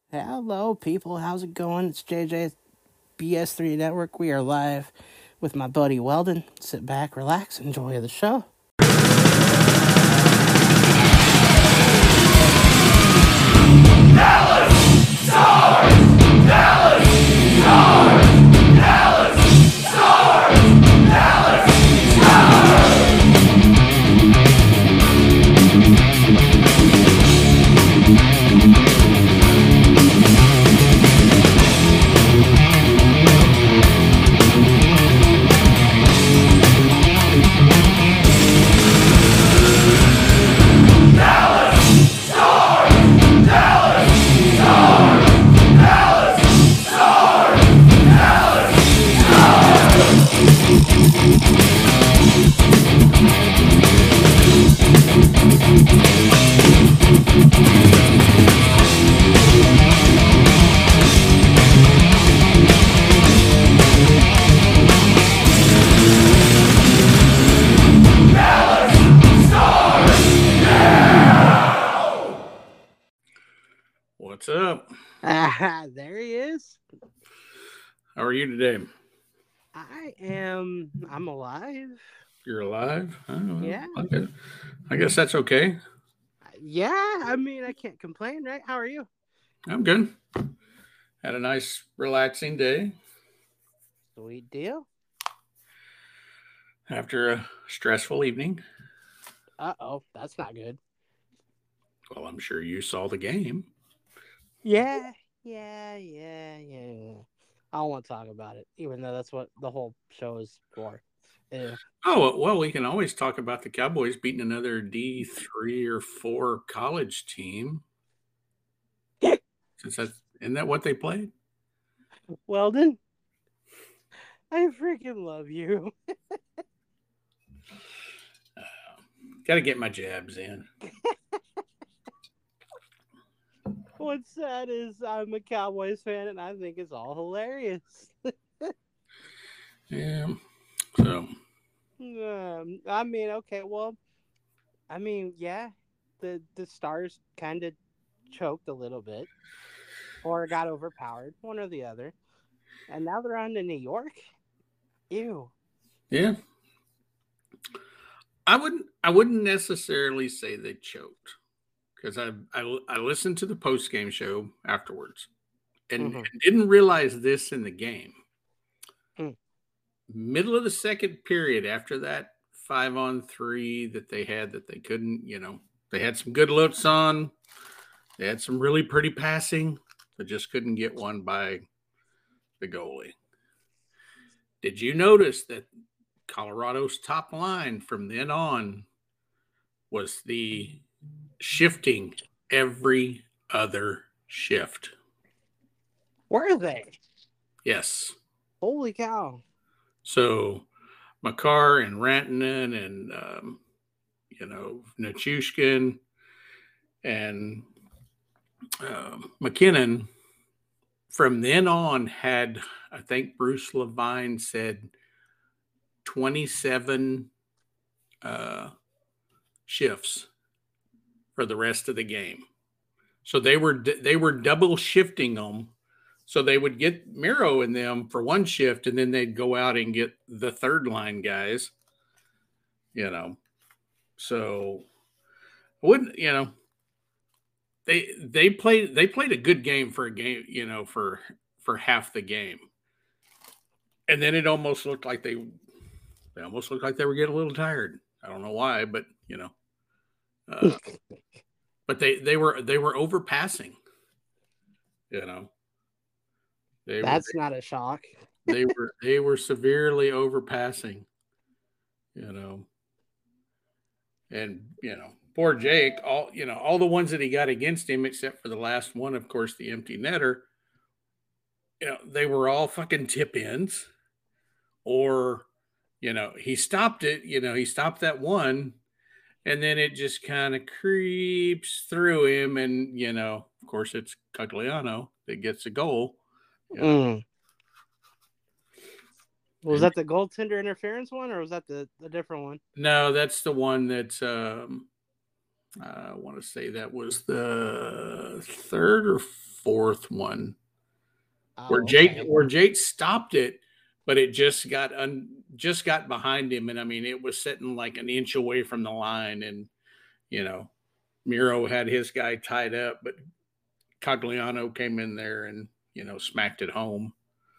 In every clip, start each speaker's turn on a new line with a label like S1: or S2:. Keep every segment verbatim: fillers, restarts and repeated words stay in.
S1: Hello, people. How's it going? It's J J B S three Network. We are live with my buddy Weldon. Sit back, relax, enjoy the show.
S2: Dallas Stars! Dallas Stars! Dallas Stars! Dallas
S3: What's up?
S1: Ah, there he is.
S3: How are you today?
S1: I am. I'm alive.
S3: You're alive? Oh,
S1: Yeah.
S3: I guess, I guess that's okay.
S1: Yeah. I mean, I can't complain, right? How are you?
S3: I'm good. Had a nice, relaxing day
S1: Sweet deal.
S3: after a stressful evening.
S1: Uh oh, that's not good.
S3: Well, I'm sure you saw the game.
S1: Yeah. Yeah. Yeah. Yeah. I don't want to talk about it, even though that's what the whole show is for. Yeah.
S3: Oh, well, we can always talk about the Cowboys beating another D three or four college team. Since that's, isn't that what they played?
S1: Weldon, I freaking love you.
S3: uh, Got to get my jabs in.
S1: What's sad is I'm a Cowboys fan and I think it's all hilarious.
S3: Yeah. So.
S1: Um, I mean, okay, well, I mean, yeah, the the Stars kind of choked a little bit, or got overpowered, one or the other, and now they're on to New York. Ew.
S3: Yeah. I wouldn't. I wouldn't necessarily say they choked because I, I I listened to the post game show afterwards, and,
S1: Mhm.
S3: and didn't realize this in the game.
S1: Mm.
S3: Middle of the second period, after that five on three that they had, that they couldn't, you know, they had some good looks on. They had some really pretty passing, but just couldn't get one by the goalie. Did you notice that Colorado's top line from then on was the shifting every other shift?
S1: Where are they?
S3: Yes.
S1: Holy cow.
S3: So Makar and Rantanen and, um, you know, Nichushkin and um, McKinnon from then on had, I think Bruce Levine said, twenty-seven uh, shifts for the rest of the game. So they were they were double shifting them. So they would get Miro in them for one shift, and then they'd go out and get the third line guys. You know, so wouldn't you know they they played they played a good game for a game, you know, for for half the game, and then it almost looked like they they almost looked like they were getting a little tired. I don't know why, but you know, uh, but they they were they were overpassing. You know, they
S1: That's
S3: were
S1: not a shock.
S3: they were they were severely overpassing. You know, and you know, poor Jake. All you know, all the ones that he got against him, except for the last one, of course, the empty netter. You know, they were all fucking tip ins, or you know, he stopped it. You know, he stopped that one, and then it just kind of creeps through him, and you know, of course, it's Cogliano that gets the goal. You know.
S1: Mm. Was
S3: And,
S1: that the goaltender interference one, or was that the, the different one?
S3: no, that's the one that's um, I want to say that was the third or fourth one
S1: Oh,
S3: where Jake
S1: okay.
S3: where Jake stopped it, but it just got un, just got behind him, and I mean it was sitting like an inch away from the line, and you know Miro had his guy tied up, but Cogliano came in there and you know smacked it home.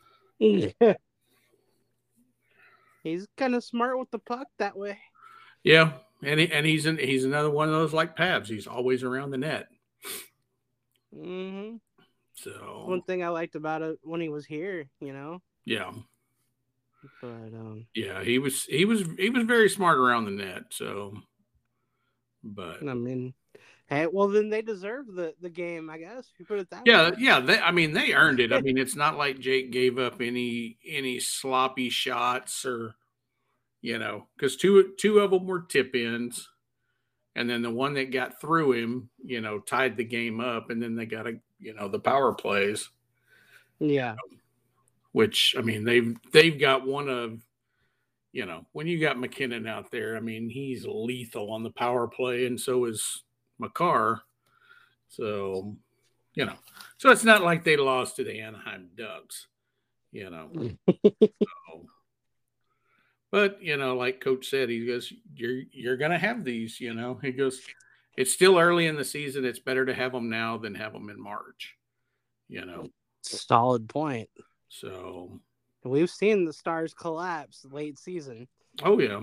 S1: He's kind of smart with the puck that way.
S3: Yeah, and he, and he's an, he's another one of those like Pabs. He's always around the net.
S1: Mm-hmm.
S3: So
S1: One thing I liked about it when he was here, you know.
S3: yeah,
S1: But um,
S3: yeah, he was he was he was very smart around the net. So, but
S1: I mean, hey, well then they deserve the the game, I guess. If you put it that
S3: yeah,
S1: way.
S3: yeah, they, I mean they earned it. I mean it's not like Jake gave up any any sloppy shots or you know because two two of them were tip ins. And then the one that got through him, you know, tied the game up. And then they got a, you know, the power plays.
S1: Yeah.
S3: Which I mean, they've they've got one of, you know, when you got McKinnon out there, I mean, he's lethal on the power play, and so is Makar. So, you know, so it's not like they lost to the Anaheim Ducks, you know. so, but you know, like Coach said, he goes, "You're you're gonna have these," you know. He goes, "It's still early in the season. It's better to have them now than have them in March," you know.
S1: Solid point.
S3: So
S1: we've seen the Stars collapse late season.
S3: Oh yeah.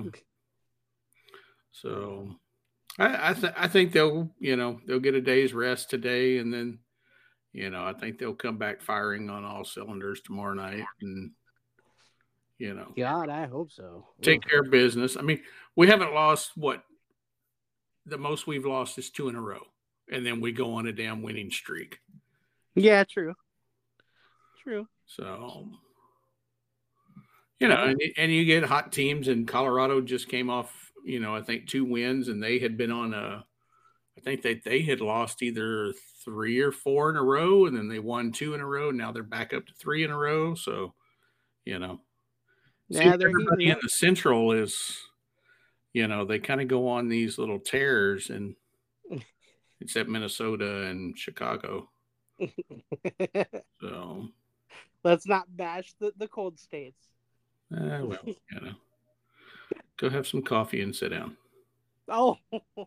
S3: So I I, th- I think they'll you know they'll get a day's rest today, and then you know I think they'll come back firing on all cylinders tomorrow night, and you know
S1: God, I hope so.
S3: take
S1: Oof.
S3: care of business. I mean, we haven't lost what the most we've lost is two in a row, and then we go on a damn winning streak.
S1: Yeah, true. True.
S3: So, you know, and, and you get hot teams, and Colorado just came off, you know, I think two wins, and they had been on a, I think they they had lost either three or four in a row, and then they won two in a row. Now they're back up to three in a row. So, you know,
S1: yeah,
S3: see,
S1: they're
S3: everybody
S1: heating
S3: in the Central is, you know, they kind of go on these little tears, and except Minnesota and Chicago. So
S1: let's not bash the, the cold states.
S3: Uh, well, you know, go have some coffee and sit down.
S1: Oh.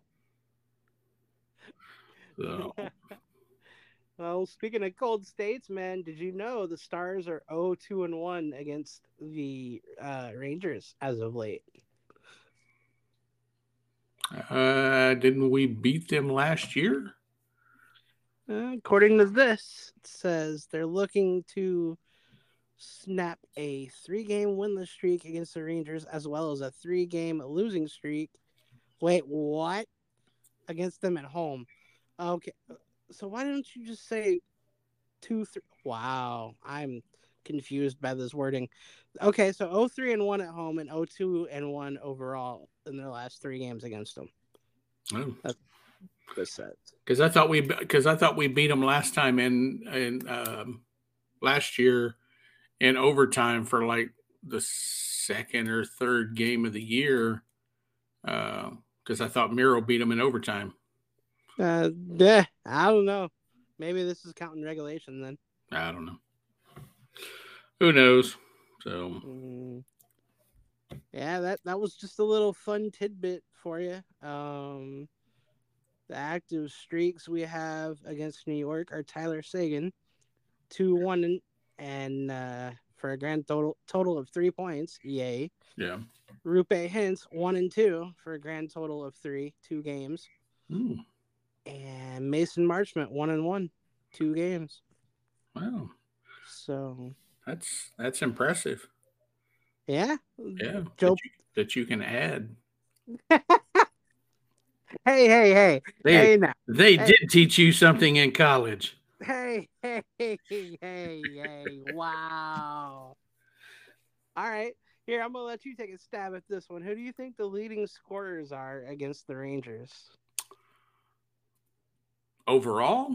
S3: So.
S1: Well, speaking of cold states, man, did you know the Stars are oh two and one against the uh, Rangers as of late?
S3: Uh, didn't we beat them last year?
S1: Uh, according to this, it says they're looking to snap a three-game winless streak against the Rangers, as well as a three-game losing streak. Wait, what? Against them at home. Okay, so why don't you just say two, three? Wow, I'm confused by this wording. Okay, so oh three and one at home and oh two and one overall in their last three games against them.
S3: Oh.
S1: That's what it says.
S3: Because I thought we because I thought we beat them last time in in um, last year in overtime for like the second or third game of the year. Because uh, I thought Miro beat them in overtime.
S1: Uh, yeah, I don't know. Maybe this is counting regulation then.
S3: I don't know. Who knows? So,
S1: mm. yeah, that that was just a little fun tidbit for you. Um, the active streaks we have against New York are Tyler Seguin, two one and, and uh, for a grand total total of three points. Yay!
S3: Yeah.
S1: Roope Hintz one and two for a grand total of three, two games.
S3: Mm.
S1: And Mason Marchment one and one, two games.
S3: Wow.
S1: So
S3: that's that's impressive.
S1: Yeah.
S3: Yeah.
S1: Joe...
S3: That, you, that you can add.
S1: hey, hey, hey.
S3: They,
S1: hey, now.
S3: they
S1: hey.
S3: did teach you something in college.
S1: Hey, hey, hey, hey, hey. Wow. All right. Here, I'm going to let you take a stab at this one. Who do you think the leading scorers are against the Rangers?
S3: Overall?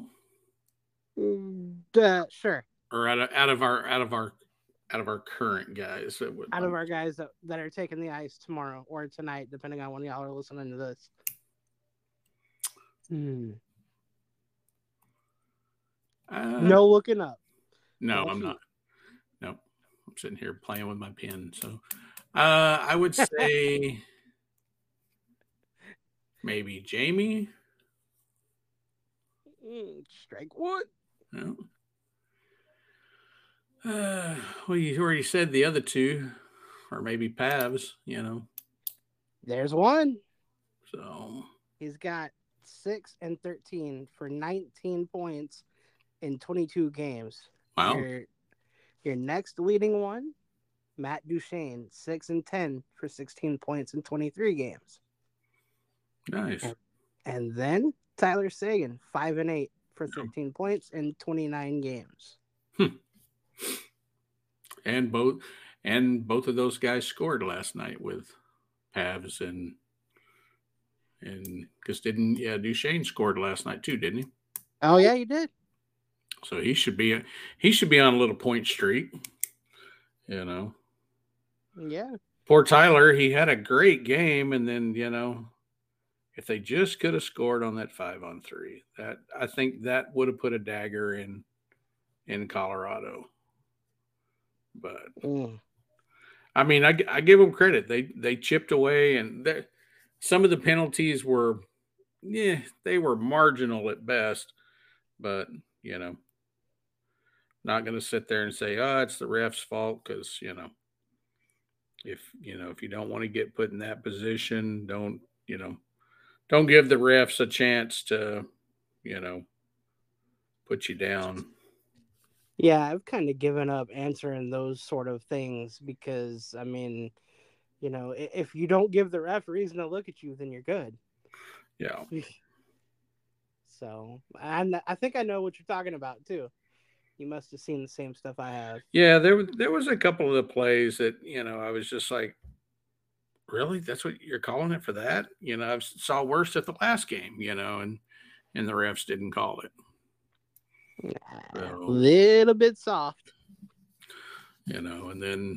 S1: Uh, sure.
S3: Or out of, out of our out of our out of our current guys that would
S1: out of our guys that, that are taking the ice tomorrow or tonight, depending on when y'all are listening to this. Hmm.
S3: Uh,
S1: No looking up.
S3: no,
S1: All
S3: I'm
S1: feet.
S3: not. Nope. I'm sitting here playing with my pen. So uh, I would say maybe Jamie.
S1: Mm, strike one.
S3: No. Uh, well, you already said the other two, or maybe Pavs, you know.
S1: There's one.
S3: So,
S1: He's got six and thirteen for nineteen points in twenty-two games.
S3: wow.
S1: Your your next leading one, Matt Duchene, six and ten for sixteen points in twenty-three games.
S3: Nice.
S1: And, and then Tyler Sagan, five and eight for thirteen points in twenty-nine games.
S3: Hmm. And both and both of those guys scored last night with Pavs and and because didn't yeah Duchesne scored last night too, didn't he?
S1: Oh yeah, you did.
S3: So he should be he should be on a little point streak, you know.
S1: Yeah.
S3: Poor Tyler, he had a great game, and then you know, if they just could have scored on that five on three, that I think that would have put a dagger in in Colorado. But
S1: Mm.
S3: I mean, I, I give them credit. They they chipped away, and some of the penalties were, yeah, they were marginal at best. But you know, not going to sit there and say, oh, it's the ref's fault because you know, if you know if you don't want to get put in that position, don't you know, don't give the refs a chance to, you know, put you down.
S1: Yeah, I've kind of given up answering those sort of things because, I mean, you know, if you don't give the ref a reason to look at you, then you're good.
S3: Yeah.
S1: So, and I think I know what you're talking about too. You must have seen the same stuff I have.
S3: Yeah, there there was a couple of the plays that you know I was just like, really, that's what you're calling it for that? You know, I saw worse at the last game, you know, and and the refs didn't call it.
S1: A
S3: So,
S1: little bit soft.
S3: You know, and then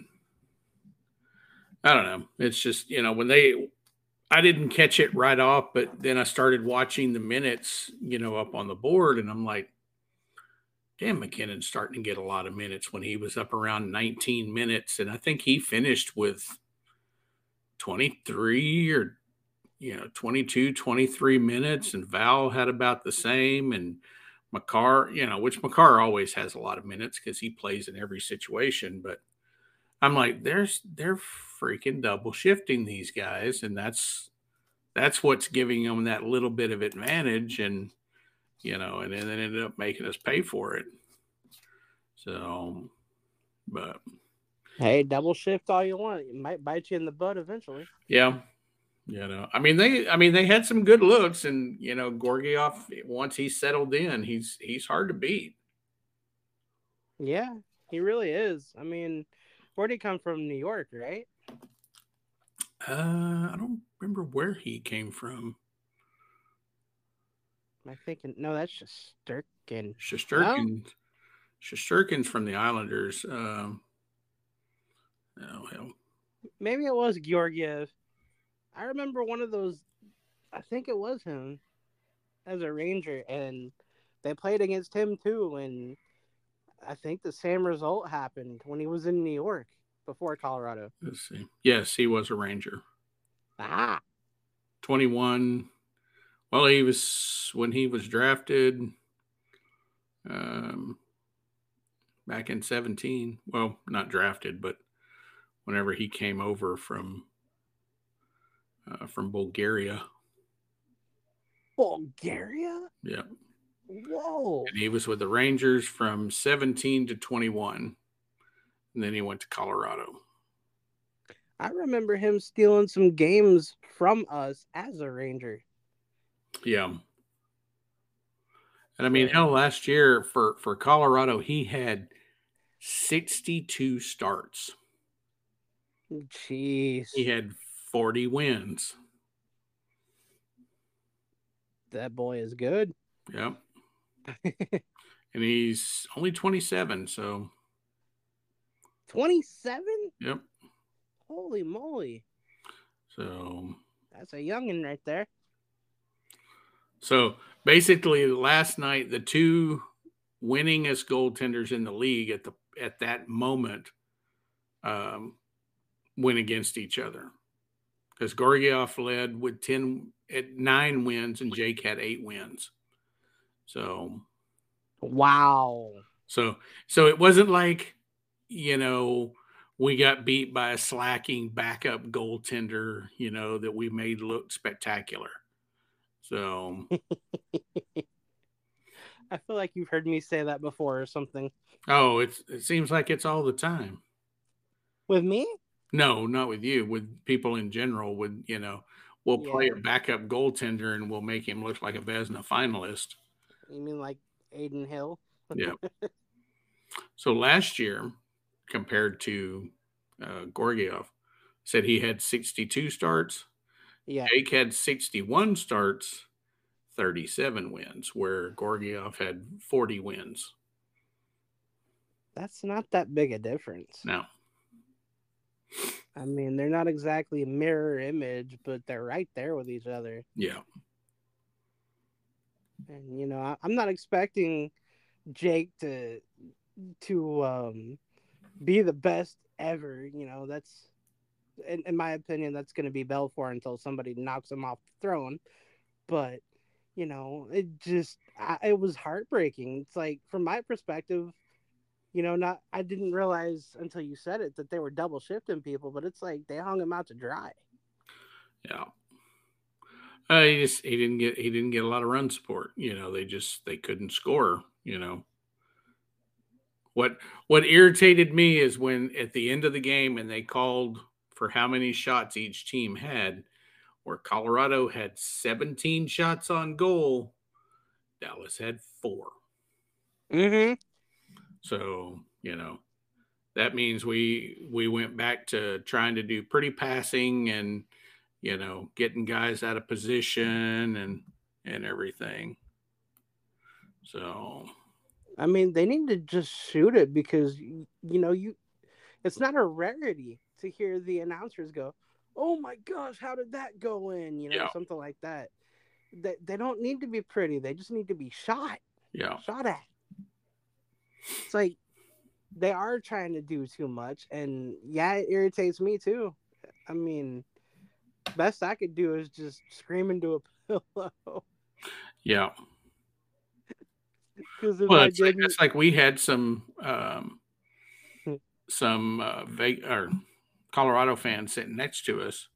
S3: I don't know. It's just, you know, when they I didn't catch it right off, but then I started watching the minutes, you know, up on the board, and I'm like, Dan McKinnon's starting to get a lot of minutes when he was up around nineteen minutes, and I think he finished with twenty-three or you know, twenty-two, twenty-three minutes, and Val had about the same. And Makar, you know, which Makar always has a lot of minutes because he plays in every situation. But I'm like, there's they're freaking double shifting these guys, and that's that's what's giving them that little bit of advantage, and you know, and then they ended up making us pay for it. So, but
S1: hey, double shift all you want. It might bite you in the butt eventually.
S3: Yeah. You know, I mean they I mean they had some good looks, and you know, Georgiev, once he's settled in, he's he's hard to beat.
S1: Yeah, he really is. I mean, where'd he come from? New York, right?
S3: Uh I don't remember where he came from.
S1: Am I thinking? No, that's just Sturkin.
S3: Shesterkin. No? Shesterkin's from the Islanders. Um, oh hell.
S1: Maybe it was Georgiev. I remember one of those. I think it was him as a Ranger, and they played against him too. And I think the same result happened when he was in New York before Colorado.
S3: Let's see. Yes, he was a Ranger.
S1: Ah,
S3: twenty-one. Well, he was when he was drafted. Um, back in seventeen. Well, not drafted, but whenever he came over from. Uh, from Bulgaria.
S1: Bulgaria?
S3: Yeah.
S1: Whoa.
S3: And he was with the Rangers from seventeen to twenty-one. And then he went to Colorado.
S1: I remember him stealing some games from us as a Ranger.
S3: Yeah. And I mean, hell, last year for, for Colorado, he had sixty-two starts.
S1: Jeez.
S3: He had forty wins.
S1: That boy is good.
S3: Yep. And he's only twenty-seven, so.
S1: twenty-seven?
S3: Yep.
S1: Holy moly.
S3: So.
S1: That's a youngin' right there.
S3: So basically, last night the two winningest goaltenders in the league at the at that moment um, went against each other because Gorgiev led with ten at nine wins and Jake had eight wins. So
S1: Wow.
S3: so so it wasn't like, you know, we got beat by a slacking backup goaltender, you know, that we made look spectacular. So
S1: I feel like you've heard me say that before or something.
S3: oh, it's it seems like it's all the time.
S1: With me?
S3: No, not with you. With people in general, with you know, we'll play
S1: Yeah.
S3: a backup goaltender and we'll make him look like a Vesna finalist.
S1: You mean like Aiden Hill?
S3: Yeah. So last year, compared to uh, Gorgiev, said he had sixty-two starts.
S1: Yeah.
S3: Jake had sixty-one starts, thirty-seven wins, where Gorgiev had forty wins.
S1: That's not that big a difference.
S3: Now,
S1: I mean, they're not exactly a mirror image, but they're right there with each other.
S3: yeah,
S1: And you know, I, I'm not expecting Jake to to um, be the best ever. You know, that's in, in my opinion, that's going to be Belfort until somebody knocks him off the throne. But you know, it just I, it was heartbreaking. It's like from my perspective, you know, not I didn't realize until you said it that they were double shifting people, but it's like they hung him out to dry.
S3: yeah. Uh, he just he didn't get he didn't get a lot of run support. You know, they just they couldn't score. You know, what what irritated me is when at the end of the game and they called for how many shots each team had, where Colorado had seventeen shots on goal, Dallas had four.
S1: Mm-hmm.
S3: So, you know, that means we we went back to trying to do pretty passing and, you know, getting guys out of position and and everything. So,
S1: I mean, they need to just shoot it because you know you. It's not a rarity to hear the announcers go, "Oh my gosh, how did that go in?" You know,
S3: yeah,
S1: something like that. They they don't need to be pretty. They just need to be shot,
S3: yeah,
S1: shot at. It's like they are trying to do too much, and yeah, it irritates me too. I mean, best I could do is just scream into a pillow.
S3: yeah.
S1: Because if
S3: Well,
S1: I
S3: it's like
S1: didn't,
S3: it's like we had some um, some uh, Ve- or Colorado fans sitting next to us,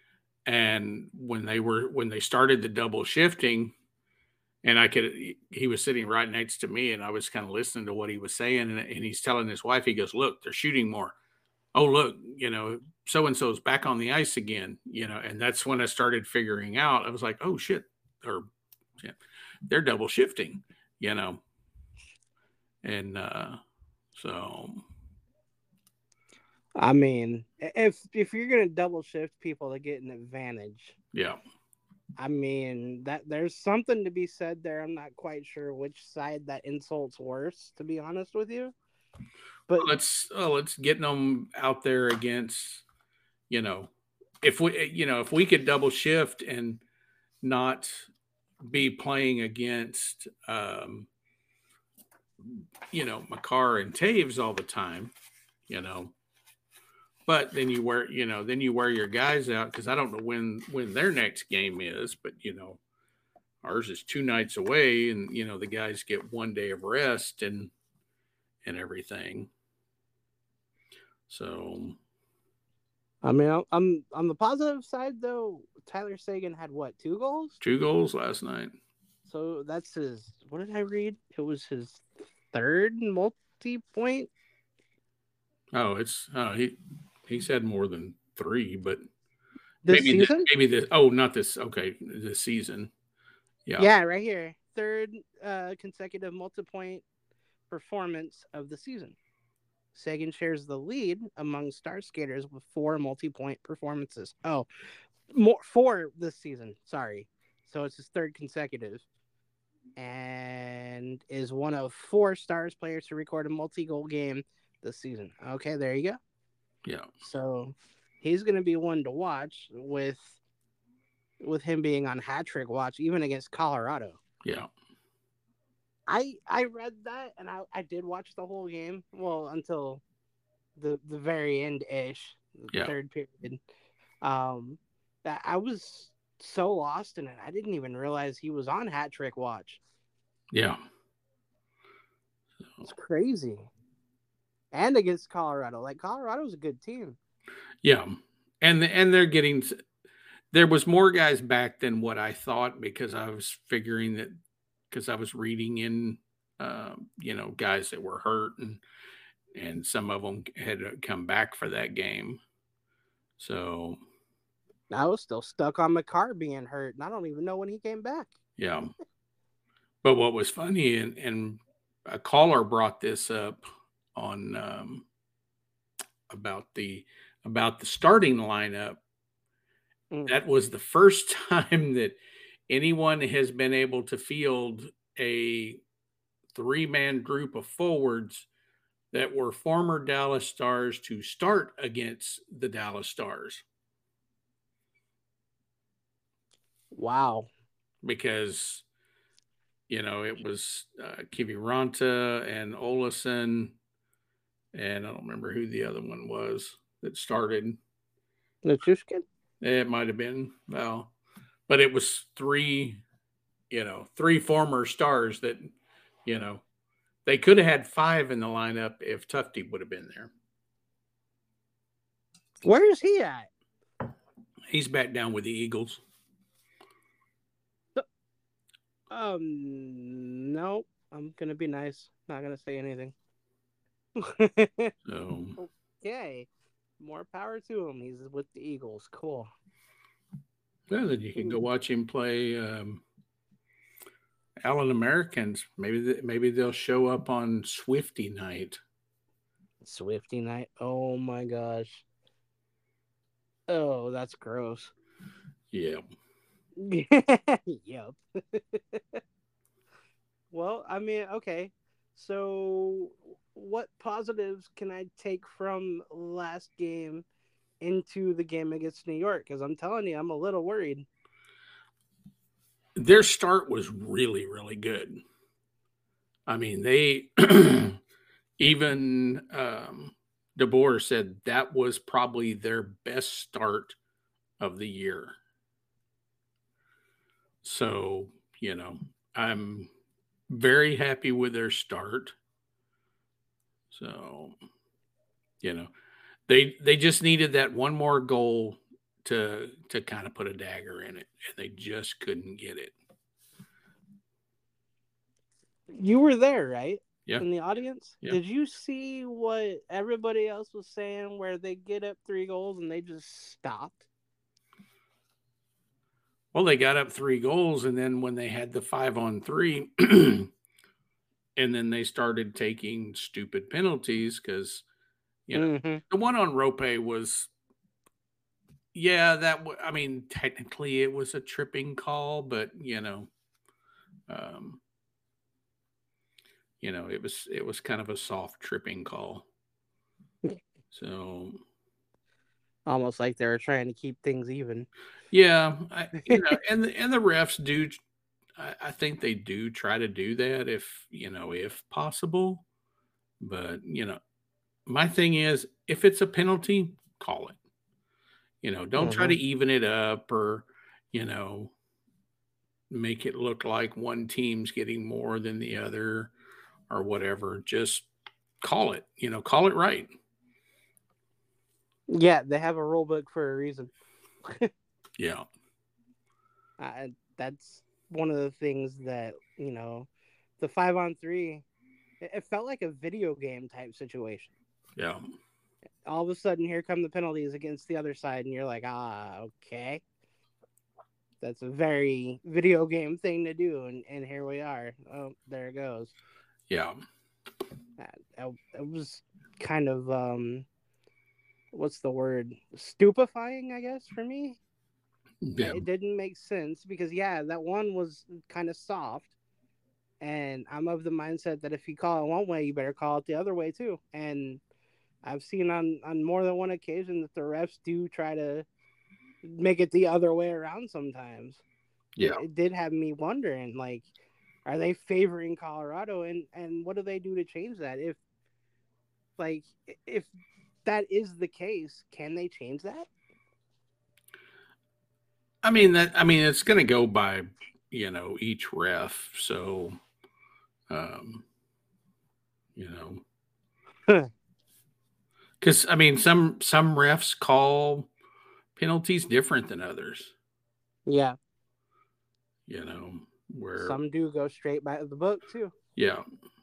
S3: and when they were when they started the double shifting, and I could he was sitting right next to me, and I was kind of listening to what he was saying, and, and he's telling his wife, he goes, "Look, they're shooting more. Oh, look, you know, so and so's back on the ice again, you know." And that's when I started figuring out. I was like, "Oh shit, or yeah, they're double shifting," you know, and uh, so
S1: I mean, if if you're gonna double shift people to get an advantage,
S3: yeah.
S1: I mean that there's something to be said there. I'm not quite sure which side that insult's worse, to be honest with you. But
S3: let's oh, let's getting them out there against, you know, if we you know if we could double shift and not be playing against um, you know Makar and Taves all the time, you know. But then you wear you know then you wear your guys out because I don't know when when their next game is, but you know ours is two nights away, and you know the guys get one day of rest and and everything. So
S1: I mean, I'm on the positive side though. Tyler Sagan had what, two goals?
S3: two goals last night.
S1: So that's his. What did I read? It was his third multi-point.
S3: Oh, it's oh he he's had more than three, but
S1: This
S3: maybe this,
S1: season.
S3: maybe this. Oh, not this. Okay, this season. Yeah,
S1: Yeah, right here. Third uh, consecutive multi-point performance of the season. Sagan shares the lead among star skaters with four multi-point performances. Oh, more four this season. Sorry. So it's his third consecutive. And is one of four Stars players to record a multi-goal game this season. Okay, there you go.
S3: yeah,
S1: So he's going to be one to watch with with him being on hat trick watch, even against Colorado.
S3: Yeah.
S1: I I read that and I, I did watch the whole game. Well, until the the very end ish,
S3: Yeah.
S1: third period. Um, that I was so lost in it, I didn't even realize he was on hat trick watch.
S3: Yeah.
S1: It's crazy. And against Colorado, like Colorado's a good team.
S3: Yeah, and and they're getting. There was more guys back than what I thought because I was figuring that because I was reading in, uh, you know, guys that were hurt and and some of them had come back for that game. So
S1: I was still stuck on McCarr being hurt, and I don't even know when he came back.
S3: yeah, but what was funny and and a caller brought this up on um, about the about the starting lineup.
S1: Mm.
S3: That was the first time that anyone has been able to field a three-man group of forwards that were former Dallas Stars to start against the Dallas Stars.
S1: Wow.
S3: Because, you know, it was uh, Kiviranta and Olesen, and I don't remember who the other one was that started.
S1: Nichushkin?
S3: It might have been, well, but it was three, you know, three former Stars that, you know, they could have had five in the lineup if Tufte would have been there.
S1: Where is he at?
S3: He's back down with the Eagles.
S1: Um, no, I'm gonna be nice. Not gonna say anything.
S3: So
S1: okay, more power to him. He's with the Eagles. Cool.
S3: Well, then you can go watch him play um, Allen Americans. Maybe th- maybe they'll show up on Swifty night.
S1: Swifty night. Oh my gosh. Oh, that's gross.
S3: Yeah.
S1: Yep. Well, I mean, okay. So, what positives can I take from last game into the game against New York? Because I'm telling you, I'm a little worried.
S3: Their start was really, really good. I mean, they even um, DeBoer said that was probably their best start of the year. So, you know, I'm very happy with their start. So, you know, they they just needed that one more goal to to kind of put a dagger in it, and they just couldn't get it.
S1: You were there, right?
S3: Yeah.
S1: In the audience?
S3: Yeah.
S1: Did you see what everybody else was saying where they get up three goals and they just stopped?
S3: Well, they got up three goals, and then when they had the five on three, and then they started taking stupid penalties because, you know,
S1: mm-hmm.
S3: the one on Rope was, yeah, that, w- I mean, technically it was a tripping call, but, you know, um, you know, it was, it was kind of a soft tripping call. So,
S1: Almost like they were trying to keep things even.
S3: yeah, I, you know, and the, and the refs do, I, I think they do try to do that if, you know, if possible. But, you know, my thing is if it's a penalty, call it. You know, don't mm-hmm. try to even it up or, you know, make it look like one team's getting more than the other or whatever. Just call it, you know, call it right.
S1: Yeah, they have a rule book for a reason.
S3: Yeah.
S1: Uh, that's one of the things that, you know, the five on three, it, it felt like a video game type situation.
S3: Yeah.
S1: All of a sudden, here come the penalties against the other side, and you're like, ah, okay. That's a very video game thing to do, and, and here we are. Oh, there it goes.
S3: Yeah.
S1: Uh, it was kind of, um, what's the word? Stupefying, I guess, for me.
S3: Yeah.
S1: It didn't make sense because, yeah, that one was kind of soft. And I'm of the mindset that if you call it one way, you better call it the other way, too. And I've seen on, on more than one occasion that the refs do try to make it the other way around sometimes.
S3: Yeah.
S1: It, it did have me wondering, like, are they favoring Colorado, and and what do they do to change that? If like if that is the case, can they change that?
S3: I mean that. I mean it's going to go by, you know, each ref. So, um, you know, because I mean some some refs call penalties different than others.
S1: Yeah,
S3: You know, where
S1: some do go straight by the book too.
S3: yeah.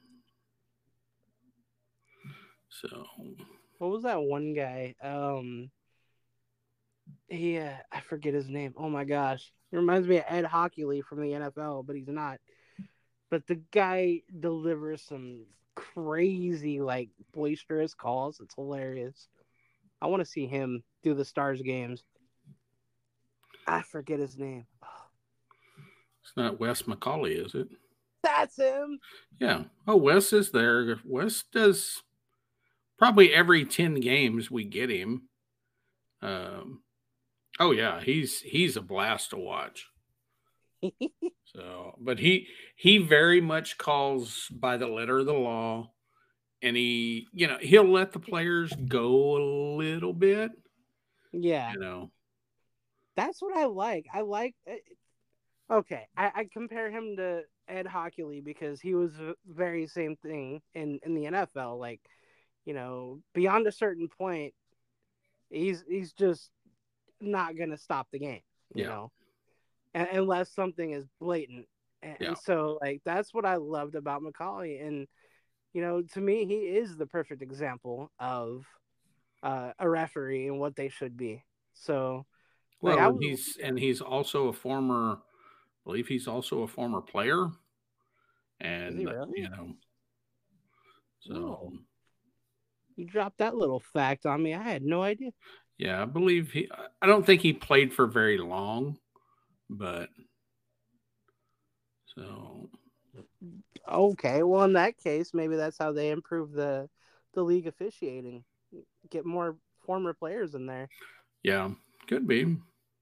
S3: So
S1: What was that one guy? Um, yeah, I forget his name. Oh my gosh, it reminds me of Ed Hockley from the N F L, but he's not. But the guy delivers some crazy, like, boisterous calls. It's hilarious. I want to see him do the Stars games. I forget his name.
S3: it's not Wes McCauley, is it?
S1: That's him.
S3: Yeah. Oh, Wes is there. Wes does probably every ten games we get him. Um, oh yeah, he's he's a blast to watch. So, but he he very much calls by the letter of the law, and he you know he'll let the players go a little bit.
S1: Yeah,
S3: You know.
S1: that's what I like. I like. Okay, I, I compare him to Ed Hockley because he was the very same thing in in the N F L. Like, you know, beyond a certain point, he's he's just not gonna stop the game. You
S3: Yeah.
S1: know, and, unless something is blatant. And,
S3: Yeah.
S1: and so, like, that's what I loved about McCauley. And you know, to me, he is the perfect example of uh, a referee and what they should be. So, like, I
S3: Well, and
S1: was,
S3: he's
S1: yeah.
S3: and he's also a former. I believe he's also a former player,
S1: Is he
S3: and
S1: really?
S3: you know, so
S1: Oh, you dropped that little fact on me. I had no idea.
S3: yeah, I believe he. I don't think he played for very long, but so
S1: Okay, well, in that case, maybe that's how they improve the the league officiating. Get more former players in there.
S3: yeah, could be.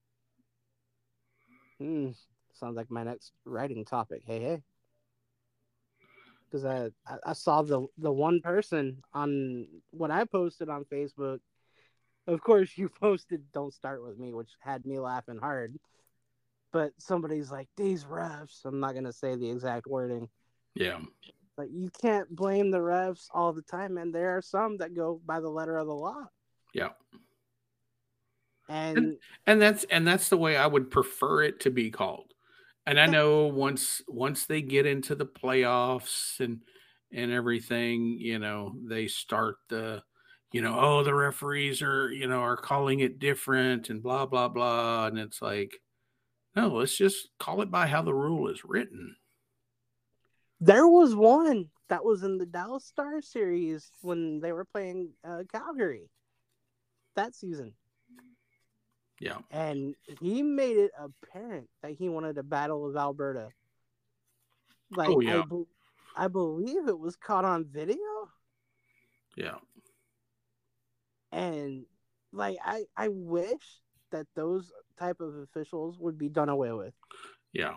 S1: Hmm. Sounds like my next writing topic. Hey, hey. Because I, I I saw the the one person on what I posted on Facebook. Of course, you posted "Don't start with me," which had me laughing hard. But somebody's like, "These refs." I'm not gonna say the exact wording.
S3: Yeah,
S1: But you can't blame the refs all the time, and there are some that go by the letter of the law.
S3: yeah, and
S1: And
S3: and that's and that's the way I would prefer it to be called. And I
S1: yeah,
S3: know once once they get into the playoffs and and everything, you know, they start the, you know, oh, the referees are, you know, are calling it different and blah blah blah, and it's like, no, let's just call it by how the rule is written.
S1: there was one that was in the Dallas Star series when they were playing uh, Calgary that season.
S3: Yeah.
S1: And he made it apparent that he wanted a battle with Alberta. Like,
S3: Oh
S1: I,
S3: yeah.
S1: be- I believe it was caught on video.
S3: Yeah.
S1: And like, I, I wish that those type of officials would be done away with.
S3: Yeah.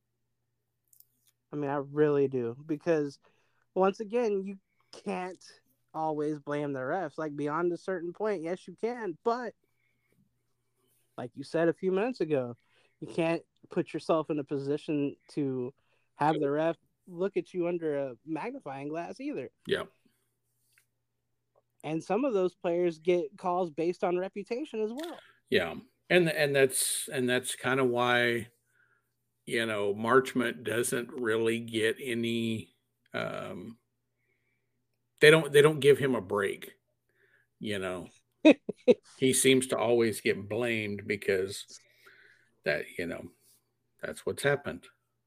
S1: I mean, I really do, because once again, you can't always blame the refs. Like, beyond a certain point, yes, you can, but like you said a few minutes ago, you can't put yourself in a position to have the ref look at you under a magnifying glass either.
S3: Yeah.
S1: And some of those players get calls based on reputation as well.
S3: Yeah. And and that's and that's kind of why, you know, Marchment doesn't really get any um they don't they don't give him a break, you know. He seems to always get blamed because that, you know, that's what's happened.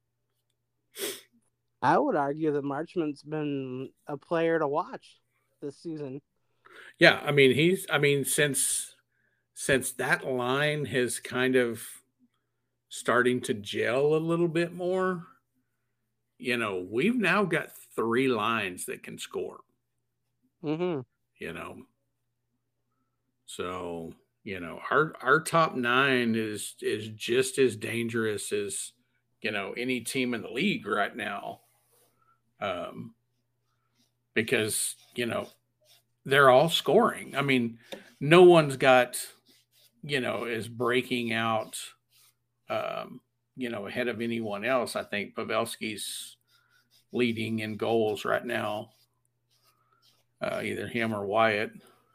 S1: I would argue that Marchment's been a player to watch this season.
S3: Yeah, I mean, he's I mean, since since that line has kind of starting to gel a little bit more, you know, we've now got three lines that can score,
S1: Mm-hmm.
S3: you know. So, You know, our our top nine is is just as dangerous as, you know, any team in the league right now. Um, because, you know, they're all scoring. I mean, no one's got, you know, is breaking out, um, you know, ahead of anyone else. I think Pavelski's leading in goals right now, uh, either him or Wyatt.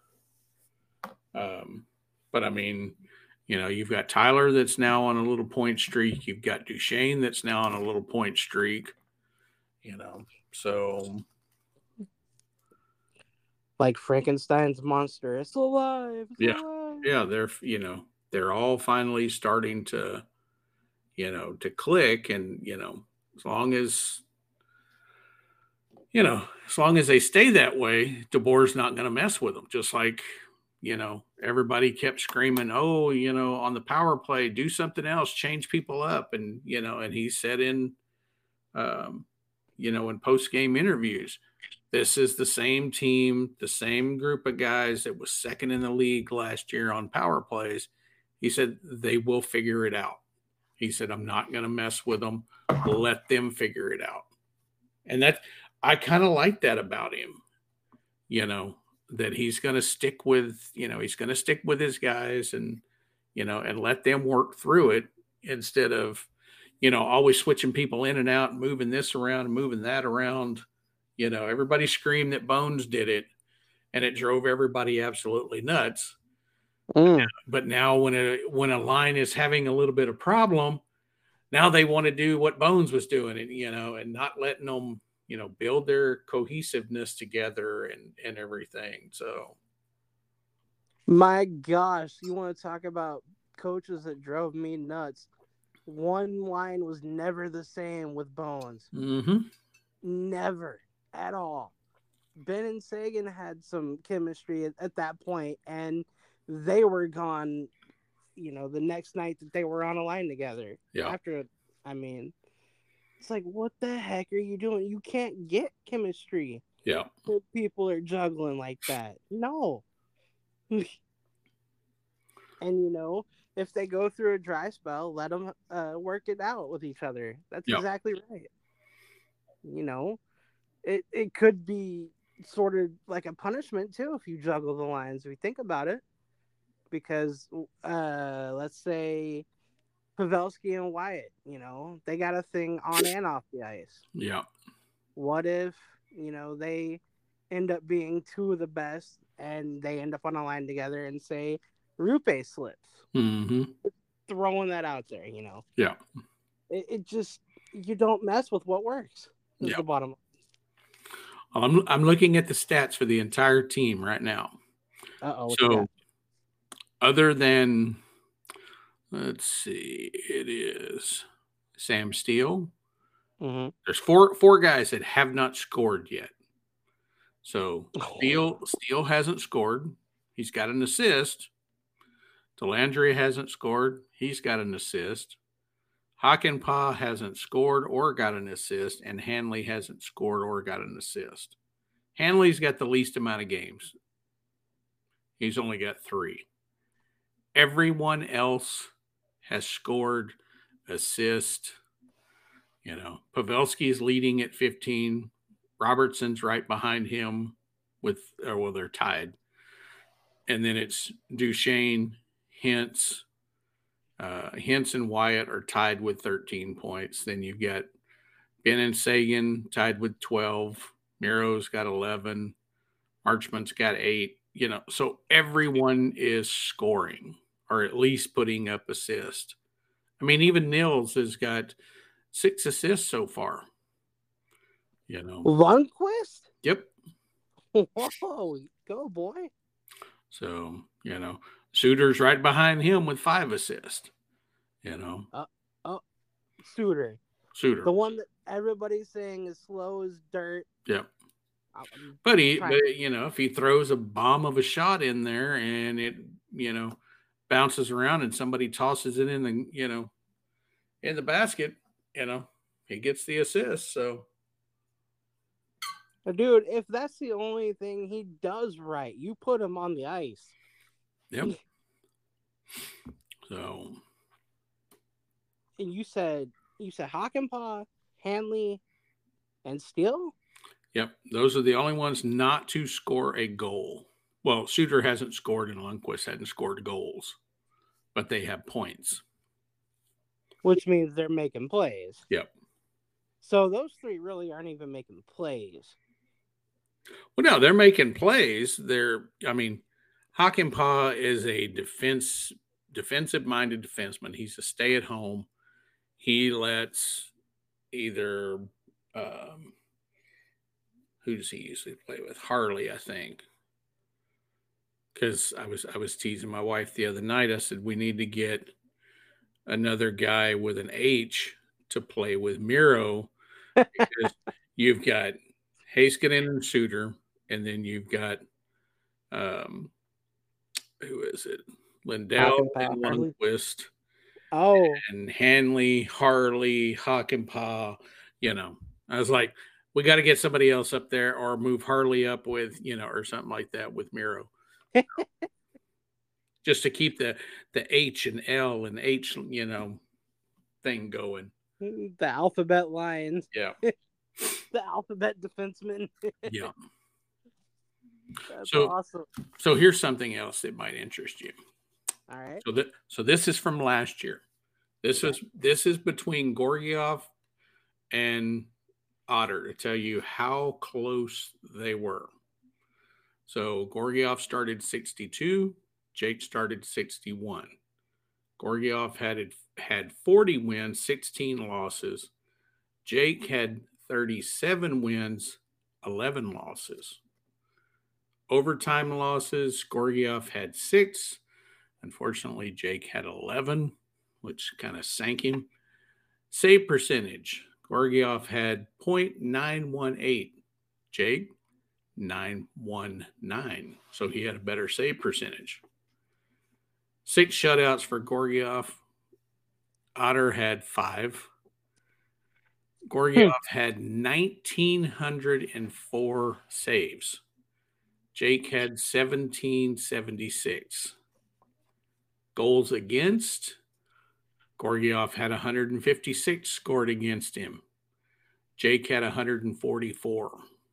S3: Um, but I mean, you know, you've got Tyler that's now on a little point streak. You've got Duchesne that's now on a little point streak. You know, so
S1: Like Frankenstein's monster, it's alive. It's
S3: yeah,
S1: alive.
S3: yeah, they're you know they're all finally starting to, you know, to click, and you know, as long as you know, as long as they stay that way, DeBoer's not going to mess with them. Just like, you know, everybody kept screaming, "Oh, you know, on the power play, do something else, change people up," and you know, and he said in, um, you know, in post game interviews, this is the same team, the same group of guys that was second in the league last year on power plays. He said they will figure it out. He said, "I'm not going to mess with them. Let them figure it out." And that I kind of like that about him, you know, that he's going to stick with, you know, he's going to stick with his guys and, you know, and let them work through it instead of, you know, always switching people in and out, and moving this around and moving that around. You know, everybody screamed that Bones did it, and it drove everybody absolutely nuts.
S1: Mm.
S3: But now when a when a line is having a little bit of problem, now they want to do what Bones was doing, and you know, and not letting them, you know, build their cohesiveness together and and everything. So,
S1: My gosh, you want to talk about coaches that drove me nuts? One line was never the same with Bones.
S3: mm-hmm.
S1: Never at all. Ben and Sagan had some chemistry at, at that point, and they were gone, you know, the next night that they were on a line together.
S3: Yeah.
S1: After, I mean, it's like, what the heck are you doing? You can't get chemistry
S3: Yeah.
S1: if people are juggling like that. No. And, you know, if they go through a dry spell, let them uh, work it out with each other. That's
S3: Yeah.
S1: exactly right. You know, it, it could be sort of like a punishment, too, if you juggle the lines. If you think about it. Because, uh, let's say Pavelski and Wyatt, you know, they got a thing on and off the ice.
S3: Yeah.
S1: What if, you know, they end up being two of the best and they end up on a line together and say Rupe slips?
S3: Mm-hmm.
S1: Throwing that out there, you know.
S3: Yeah.
S1: It, it just, you don't mess with what works. Is
S3: Yeah.
S1: the bottom.
S3: Well, I'm I'm looking at the stats for the entire team right now.
S1: Uh-oh.
S3: So, other than, let's see, it is Sam Steele.
S1: Mm-hmm.
S3: There's four four guys that have not scored yet. So Steele Steele hasn't scored. He's got an assist. Delandria hasn't scored. He's got an assist. Hakanpää hasn't scored or got an assist, and Hanley hasn't scored or got an assist. Hanley's got the least amount of games. He's only got three. Everyone else has scored, assist. You know, Pavelski's leading at fifteen. Robertson's right behind him with, or well, they're tied. And then it's Duchesne, Hintz. Uh, Hintz and Wyatt are tied with thirteen points. Then you've got Ben and Sagan tied with twelve. Miro's got eleven. Marchman's got eight. You know, so everyone is scoring or at least putting up assists. I mean, even Nils has got six assists so far. You know,
S1: Lundqvist?
S3: Yep.
S1: Whoa, go boy.
S3: So, you know, Suter's right behind him with five assists. You know,
S1: uh, oh, Suter,
S3: Suter,
S1: the one that everybody's saying is slow as dirt.
S3: Yep.
S1: I'm
S3: but he, but, you know, if he throws a bomb of a shot in there and it, you know, bounces around and somebody tosses it in the, you know, in the basket, you know, he gets the assist. So,
S1: dude, if that's the only thing he does right, you put him on the ice.
S3: Yep. So,
S1: And you said you said Hockenpah, Hanley, and Steele?
S3: yep, those are the only ones not to score a goal. Well, Suter hasn't scored and Lundqvist hadn't scored goals, but they have points.
S1: Which means they're making plays.
S3: Yep.
S1: So those three really aren't even making plays.
S3: Well, no, they're making plays. They're, I mean, Hockenpah is a defense, defensive-minded defenseman. He's a stay-at-home. He lets either, um, who does he usually play with? Harley, I think. Because I was I was teasing my wife the other night. I said we need to get another guy with an H to play with Miro, because you've got Heiskanen and Suter, and then you've got um, who is it? Lindell
S1: Hockenpah,
S3: and
S1: Harley.
S3: Lundqvist
S1: Oh,
S3: and Hanley, Harley, Hockenpah. You know, I was like, we got to get somebody else up there, or move Harley up with, you know, or something like that with Miro. Just to keep the the H and L and H, you know, thing going.
S1: the alphabet lines.
S3: Yeah.
S1: The alphabet defenseman.
S3: Yeah.
S1: That's
S3: So-
S1: awesome.
S3: So here's something else that might interest you.
S1: All right.
S3: So that so this is from last year. This is this is between Gorgiev and Otter to tell you how close they were. So Gorgiev started sixty-two, Jake started sixty-one. Gorgiev had had forty wins, sixteen losses. Jake had thirty-seven wins, eleven losses. Overtime losses, Gorgiev had six. Unfortunately, Jake had eleven, which kind of sank him. Save percentage, Gorgiev had point nine one eight. Jake, nine one nine. So he had a better save percentage. Six shutouts for Gorgiev. Otter had five. Gorgiev had one thousand nine hundred four saves. Jake had seventeen seventy-six. Goals against, Gorgiev had one hundred fifty-six scored against him. Jake had one hundred forty-four.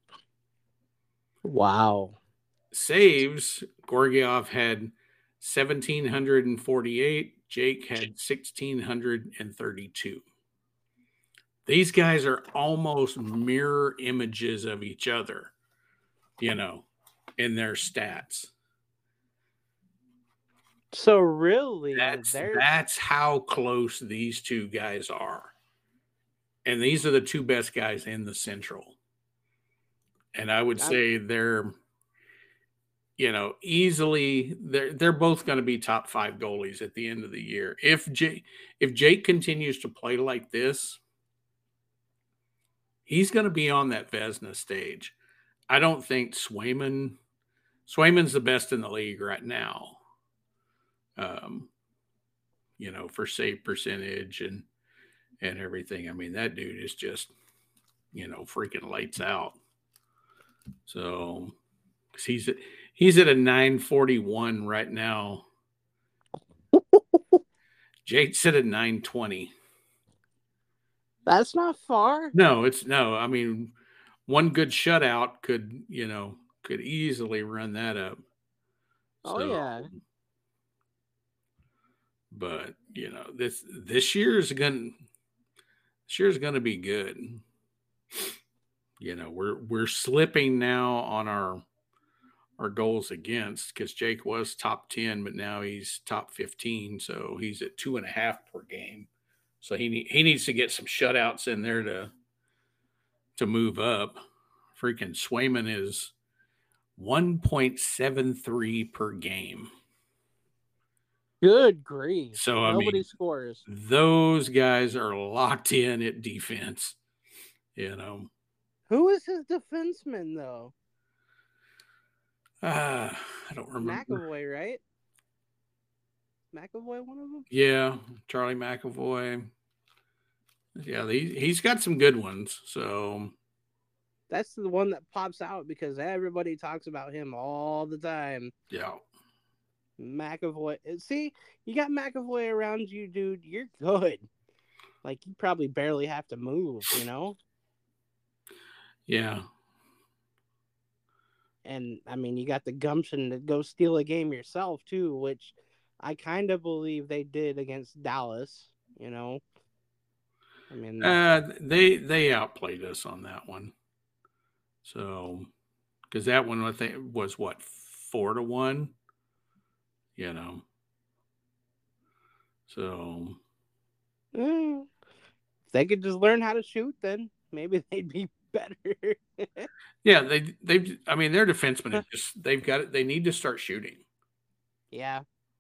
S1: Wow.
S3: Saves, Gorgiev had one thousand seven hundred forty-eight. Jake had one thousand six hundred thirty-two. These guys are almost mirror images of each other, you know, in their stats.
S1: So really,
S3: That's
S1: they're
S3: that's how close these two guys are. And these are the two best guys in the Central. And I would
S1: I'm-
S3: say they're, you know, easily they're they're both going to be top five goalies at the end of the year. If Jake if Jake continues to play like this, he's going to be on that Vezina stage. I don't think Swayman Swayman's the best in the league right now. Um, you know, for save percentage and and everything. I mean, that dude is just, you know, freaking lights out. So 'cause he's at, he's at a nine forty-one right now. Jake's at a nine twenty.
S1: that's not far.
S3: No, it's no. I mean, one good shutout could, you know, could easily run that up.
S1: Oh yeah.
S3: But you know, this this year's gonna this year's gonna be good. You know, we're we're slipping now on our our goals against, because Jake was top ten, but now he's top fifteen, so he's at two and a half per game. So he need, he needs to get some shutouts in there to to move up. Freaking Swayman is one point seven three per game.
S1: Good grief.
S3: So I
S1: Nobody
S3: mean,
S1: scores.
S3: those guys are locked in at defense. You know,
S1: Who is his defenseman though?
S3: uh, I don't remember.
S1: McAvoy, right? McAvoy, one of them.
S3: Yeah, Charlie McAvoy. Yeah, he, he's got some good ones. So,
S1: That's the one that pops out because everybody talks about him all the time.
S3: yeah.
S1: McAvoy. See, you got McAvoy around you, dude. You're good. Like, you probably barely have to move, you know?
S3: Yeah.
S1: And, I mean, you got the gumption to go steal a game yourself, too, which I kind of believe they did against Dallas, you know? I mean,
S3: Uh, they they outplayed us on that one. So, because that one I think was what four to one, you know. So
S1: eh, if they could just learn how to shoot, then maybe they'd be better.
S3: yeah, they they've I mean their defensemen have just they've got it. They need to start shooting.
S1: Yeah.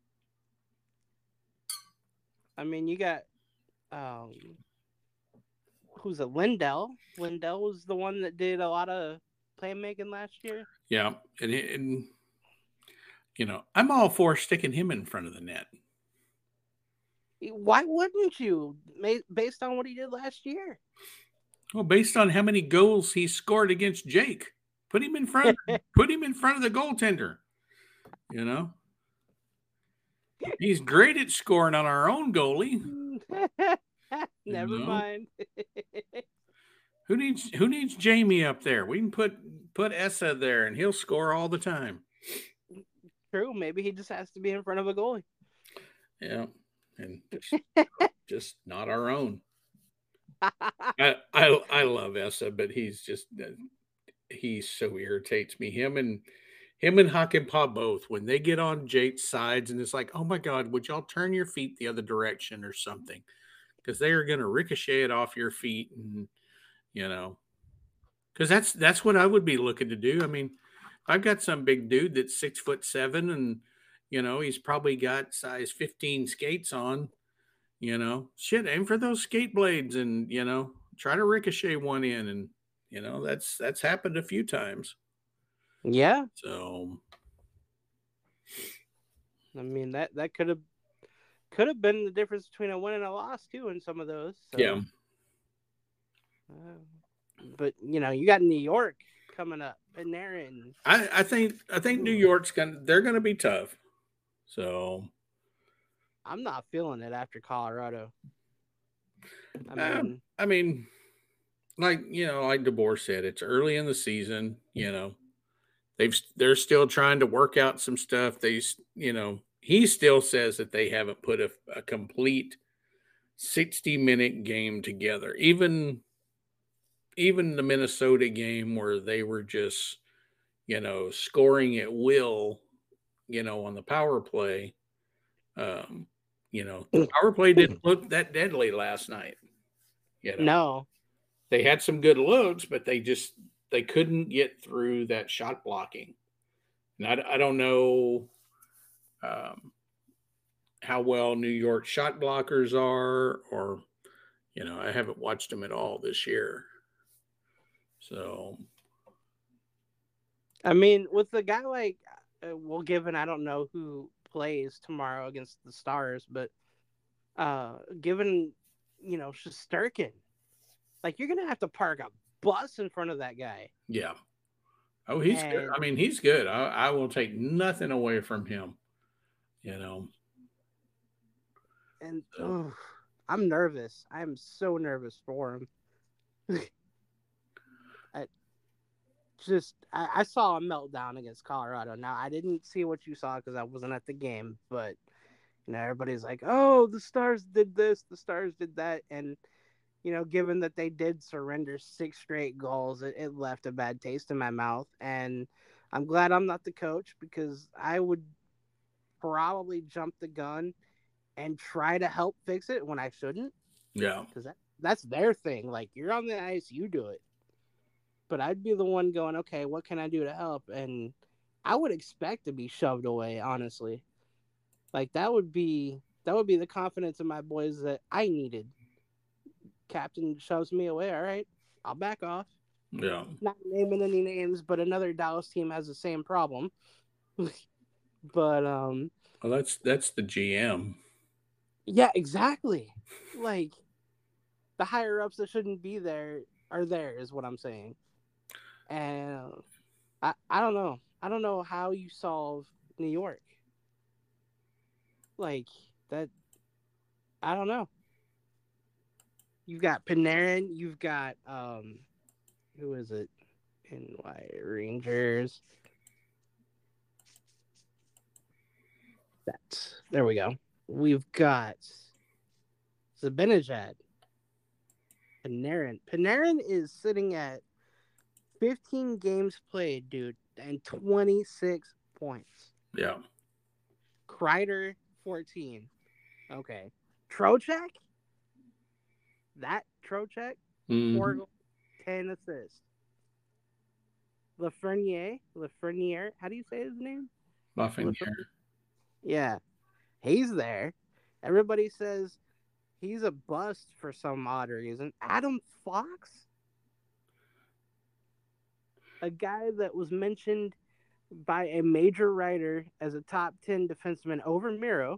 S1: I mean, you got, um, who's it? Lindell. Lindell was the one that did a lot of playmaking last year.
S3: Yeah, and, and you know I'm all for sticking him in front of the net.
S1: Why wouldn't you, based on what he did last year?
S3: Well, based on how many goals he scored against Jake, put him in front. Put him in front of the goaltender. You know, he's great at scoring on our own goalie.
S1: Never
S3: you know?
S1: mind.
S3: Who needs who needs Jamie up there? We can put put Essa there, and he'll score all the time.
S1: True. Maybe he just has to be in front of a goalie.
S3: Yeah, and just, just not our own. I, I I love Essa, but he's just he so irritates me. Him and him and Hakanpää both when they get on Jake's sides, and it's like, oh my God, would y'all turn your feet the other direction or something? Because they are going to ricochet it off your feet, and you know, because that's that's what I would be looking to do. I mean, I've got some big dude that's six foot seven, and you know, he's probably got size fifteen skates on. You know, shit, aim for those skate blades, and you know, try to ricochet one in, and you know, that's that's happened a few times.
S1: Yeah.
S3: So,
S1: I mean that that could have could have been the difference between a win and a loss too in some of those. So.
S3: yeah.
S1: Uh, but you know, you got New York coming up, and they're in.
S3: I, I think I think New York's gonna they're gonna be tough. So
S1: I'm not feeling it after Colorado. I
S3: uh,
S1: mean,
S3: I mean, like you know, like DeBoer said, it's early in the season. You know, they've they're still trying to work out some stuff. They you know he still says that they haven't put a, a complete sixty minute game together. Even even the Minnesota game where they were just you know scoring at will, you know, on the power play. Um, you know, the power play didn't look that deadly last night. You know,
S1: no.
S3: they had some good looks, but they just they couldn't get through that shot blocking. And I, I don't know um, how well New York shot blockers are, or you know, I haven't watched them at all this year. So,
S1: I mean, with a guy like, uh, well, given I don't know who plays tomorrow against the Stars, but uh, given you know Shesterkin, like you're gonna have to park a bus in front of that guy.
S3: yeah. Oh, he's and, good. I mean, he's good. I, I will take nothing away from him. You know.
S1: And so. oh, I'm nervous. I'm so nervous for him. I just I, I saw a meltdown against Colorado. Now I didn't see what you saw because I wasn't at the game, but you know everybody's like, "Oh, the Stars did this, the Stars did that," and you know, given that they did surrender six straight goals, it, it left a bad taste in my mouth. And I'm glad I'm not the coach because I would probably jump the gun and try to help fix it when I shouldn't.
S3: Yeah.
S1: Because that, that's their thing. Like, you're on the ice, you do it. But I'd be the one going, okay, what can I do to help? And I would expect to be shoved away, honestly. Like, that would be that would be the confidence in my boys that I needed. Captain shoves me away. All right, I'll back off.
S3: Yeah.
S1: Not naming any names, but another Dallas team has the same problem. but um,
S3: well, that's that's the G M.
S1: Yeah, exactly. Like the higher ups that shouldn't be there are there, is what I'm saying. And I I don't know. I don't know how you solve New York. Like that. I don't know. You've got Panarin. You've got um, who is it? N Y Rangers. That's there we go. We've got Zibanejad. Panarin. Panarin is sitting at fifteen games played, dude, and twenty-six points.
S3: Yeah.
S1: Kreider, fourteen. Okay. Trocheck? That Trocheck?
S3: Mhm.
S1: Four goals, ten assists. Lafreniere? Lafreniere? How do you say his name?
S3: Lafreniere.
S1: Lafreniere. Yeah. He's there. Everybody says he's a bust for some odd reason. Adam Fox? A guy that was mentioned by a major writer as a top ten defenseman over Miro.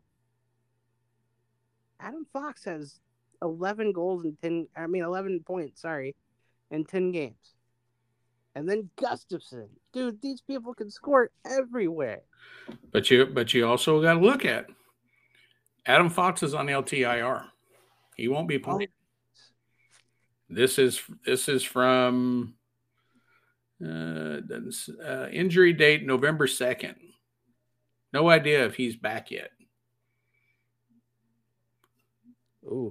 S1: Adam Fox has eleven goals in ten, I mean, eleven points, sorry, in ten games. And then Gustafson. Dude, these people can score everywhere.
S3: But you but you also got to look at Adam Fox is on L T I R. He won't be playing.
S1: Oh.
S3: This is this is from uh, uh, injury date November second. No idea if he's back yet.
S1: Oof.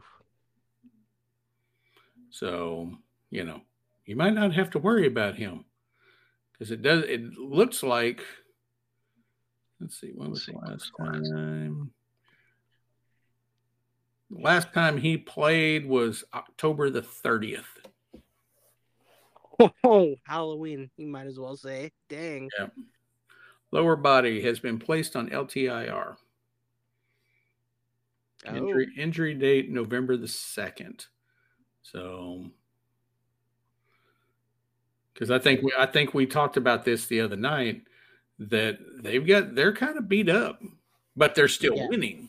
S3: So, you know, you might not have to worry about him because it does. It looks like. Let's see. When was the last time? The last time he played was October the thirtieth.
S1: Oh, Halloween, you might as well say. Dang.
S3: Yeah. Lower body has been placed on L T I R.
S1: Oh.
S3: Injury, injury date November the second. So, because I think we, I think we talked about this the other night that they've got they're kind of beat up, but they're still
S1: Yeah.
S3: winning.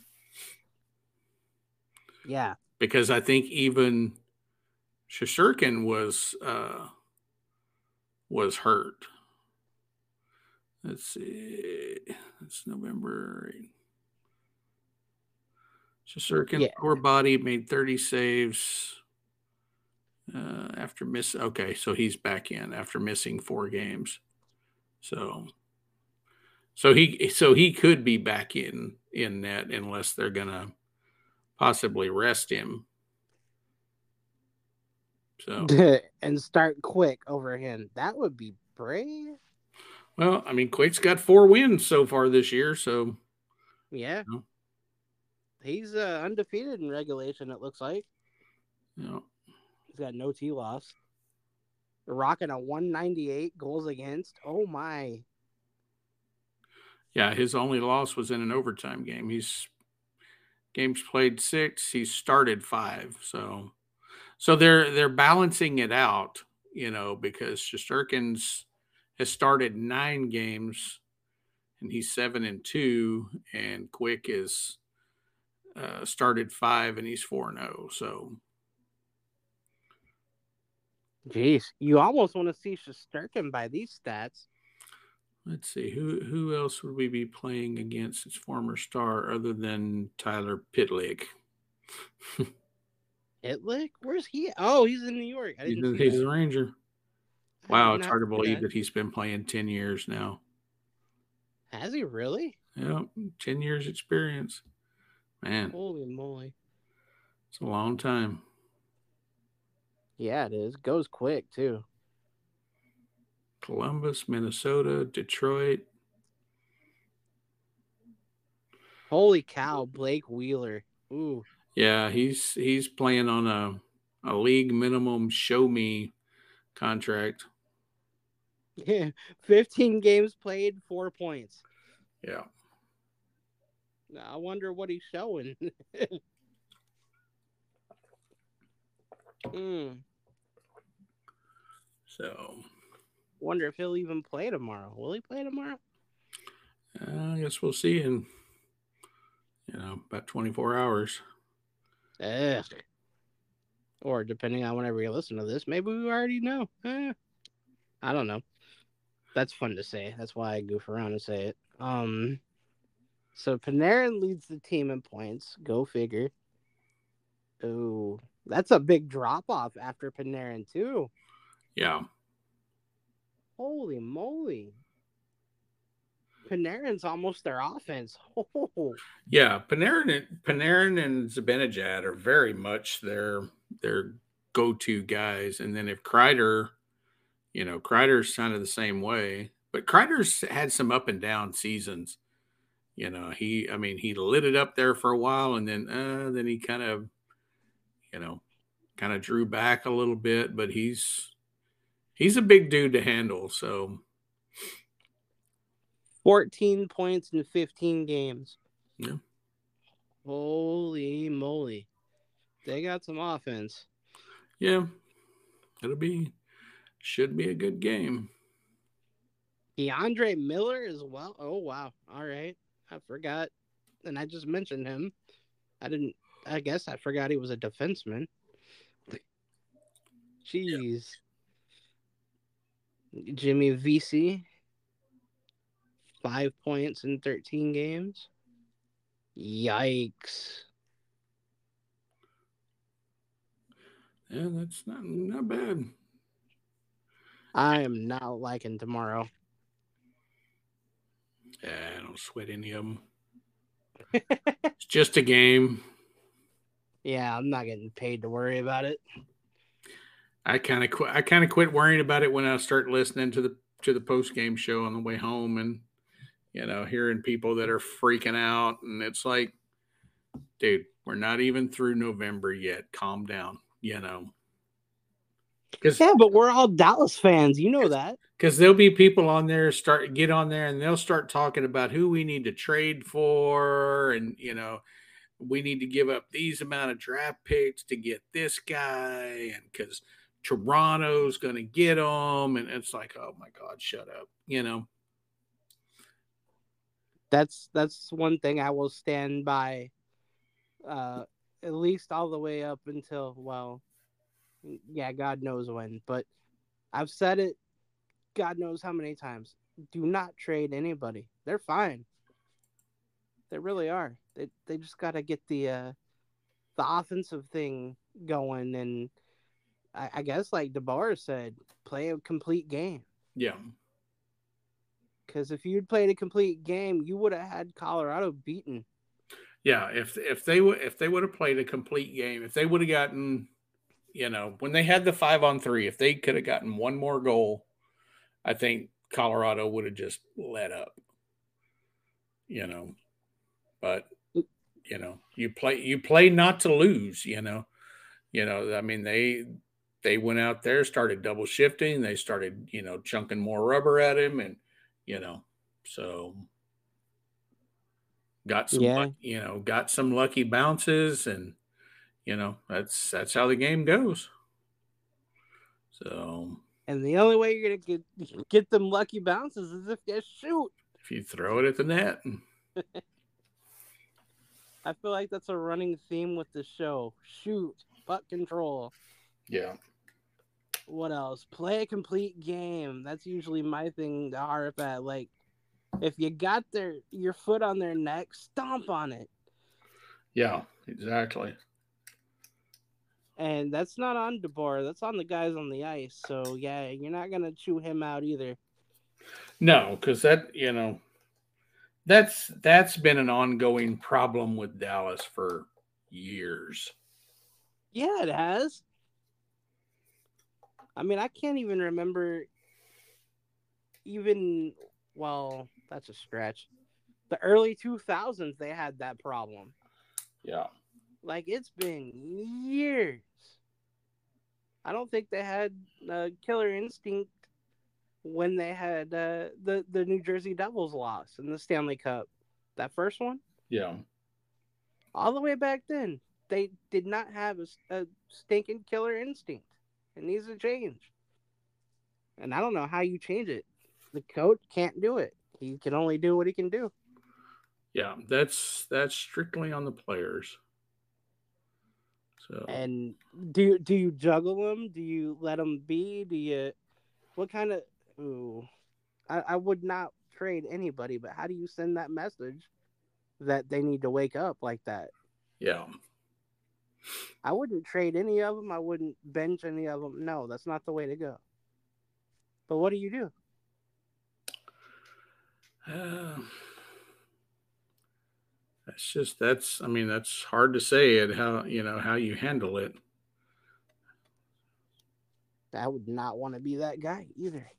S1: Yeah.
S3: Because I think even Shesterkin was uh, was hurt. Let's see. It's November. Shesterkin,
S1: Yeah.
S3: lower body, made thirty saves uh, after miss. Okay, so he's back in after missing four games. So, so he so he could be back in in net unless they're gonna possibly rest him. So
S1: and start quick over him. That would be brave.
S3: Well, I mean, Quick's got four wins so far this year, so
S1: Yeah.
S3: you know,
S1: He's uh, undefeated in regulation, it looks like.
S3: you know,
S1: He's got no T loss. Rocking a one ninety-eight goals against. Oh, my.
S3: yeah, his only loss was in an overtime game. He's games played six, he started five. So so they're they're balancing it out, you know, because Shesterkin's has started nine games and he's seven and two, and Quick is uh, started five and he's four and oh. So
S1: Jeez, you almost want to see Shesterkin by these stats.
S3: let's see who who else would we be playing against his former star other than Tyler Pitlick.
S1: Pitlick? Where's he? Oh, he's in New York. I didn't
S3: He's,
S1: see
S3: he's
S1: that.
S3: a Ranger.
S1: I
S3: Wow,
S1: did
S3: it's
S1: not
S3: hard to
S1: see
S3: believe
S1: that.
S3: that he's been playing ten years now.
S1: Has he really?
S3: Yeah, ten years experience. Man,
S1: Holy moly.
S3: it's a long time.
S1: Yeah, it is. Goes quick, too.
S3: Columbus, Minnesota, Detroit.
S1: Holy cow, Blake Wheeler. Ooh.
S3: Yeah, he's he's playing on a a league minimum show me contract.
S1: Yeah. fifteen games played, four points.
S3: Yeah.
S1: I wonder what he's showing. mm.
S3: So
S1: Wonder if he'll even play tomorrow. Will he play tomorrow?
S3: uh, I guess we'll see in you know about twenty-four hours.
S1: Ugh. Or depending on whenever you listen to this, maybe we already know. Eh, I don't know. That's fun to say. That's why I goof around and say it. Um, So Panarin leads the team in points. Go figure. Oh, that's a big drop off after Panarin too.
S3: Yeah.
S1: Holy moly. Panarin's almost their offense. Oh.
S3: Yeah, Panarin, Panarin and Zibanejad are very much their their go-to guys. And then if Kreider, you know, Kreider's kind of the same way, but Kreider's had some up and down seasons. You know, he, I mean, he lit it up there for a while, and then, uh, then he kind of, you know, kind of drew back a little bit. But he's he's a big dude to handle. So,
S1: fourteen points in fifteen games.
S3: yeah,
S1: Holy moly. They got some offense.
S3: yeah, it'll be should be a good game.
S1: DeAndre Miller as well. Oh wow. All right. I forgot. And I just mentioned him. I didn't I guess I forgot he was a defenseman. Jeez. Jimmy Vesey. Five points in thirteen games. Yikes.
S3: Yeah, that's not not bad.
S1: I am not liking tomorrow.
S3: Yeah, I don't sweat any of them. It's just a game.
S1: Yeah, I'm not getting paid to worry about it.
S3: I kind of quit. I kind of quit worrying about it when I start listening to the to the post game show on the way home, and you know, hearing people that are freaking out, and it's like, dude, we're not even through November yet. Calm down, you know.
S1: Cause, yeah, but we're all Dallas fans. You know that.
S3: Because there'll be people on there start get on there and they'll start talking about who we need to trade for, and you know, we need to give up these amount of draft picks to get this guy, and because Toronto's going to get them, and it's like, oh my God, shut up, you know.
S1: That's that's one thing I will stand by, uh, at least all the way up until, well, yeah, God knows when. But I've said it, God knows how many times. Do not trade anybody. They're fine. They really are. They they just got to get the uh, the offensive thing going, and I, I guess like DeBoer said, play a complete game.
S3: Yeah.
S1: Because if you'd played a complete game, you would have had Colorado beaten.
S3: Yeah, if if they would if they would have played a complete game, if they would have gotten, you know, when they had the five on three, if they could have gotten one more goal, I think Colorado would have just let up. You know, but you know, you play you play not to lose. You know, you know. I mean, they they went out there, started double shifting, they started, you know, chunking more rubber at him, and you know, so got some,
S1: yeah.
S3: you know, got some lucky bounces, and you know, that's that's how the game goes. So,
S1: and the only way you're gonna get get them lucky bounces is if you shoot.
S3: If you throw it at the net.
S1: I feel like that's a running theme with the show. Shoot, puck control.
S3: Yeah.
S1: What else? Play a complete game. That's usually my thing to harp at. Like, if you got their your foot on their neck, stomp on it.
S3: Yeah, exactly.
S1: And that's not on DeBoer. That's on the guys on the ice. So, yeah, you're not going to chew him out either.
S3: No, because that, you know, that's that's been an ongoing problem with Dallas for years.
S1: Yeah, it has. I mean, I can't even remember even, well, that's a stretch. The early two thousands, they had that problem.
S3: Yeah.
S1: Like, it's been years. I don't think they had uh, Killer Instinct when they had uh, the, the New Jersey Devils loss in the Stanley Cup. That first one?
S3: Yeah.
S1: All the way back then, they did not have a, a stinking Killer Instinct. It needs to change. And I don't know how you change it. The coach can't do it. He can only do what he can do.
S3: Yeah, that's that's strictly on the players. So.
S1: And do do you juggle them? Do you let them be? Do you? What kind of? Ooh, I, I would not trade anybody. But how do you send that message that they need to wake up like that.
S3: Yeah.
S1: I wouldn't trade any of them. I wouldn't bench any of them. No, that's not the way to go. But what do you do?
S3: Uh, that's just that's. I mean, that's hard to say. It how you know how you handle it.
S1: I would not want to be that guy either.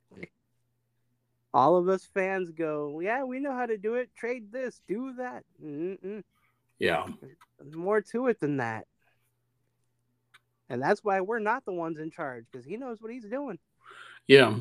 S1: All of us fans go, yeah, we know how to do it. Trade this, do that. Mm-mm.
S3: Yeah.
S1: There's more to it than that. And that's why we're not the ones in charge, because he knows what he's doing.
S3: Yeah.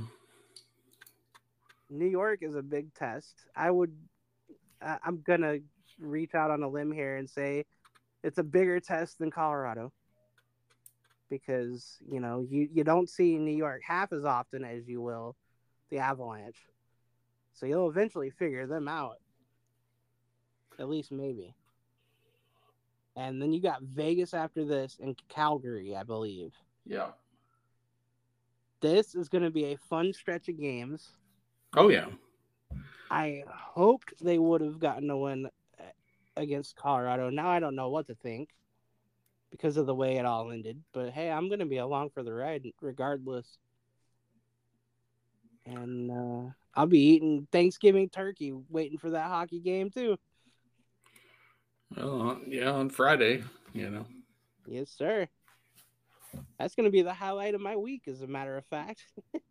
S1: New York is a big test. I would, uh, I'm going to reach out on a limb here and say it's a bigger test than Colorado. Because, you know, you, you don't see New York half as often as you will the Avalanche. So you'll eventually figure them out. At least maybe. And then you got Vegas after this and Calgary, I believe.
S3: Yeah.
S1: This is going to be a fun stretch of games.
S3: Oh, yeah.
S1: I hoped they would have gotten a win against Colorado. Now I don't know what to think because of the way it all ended. But hey, I'm going to be along for the ride regardless. And uh, I'll be eating Thanksgiving turkey, waiting for that hockey game too.
S3: Well, yeah, on Friday, you know.
S1: Yes, sir. That's going to be the highlight of my week, as a matter of fact.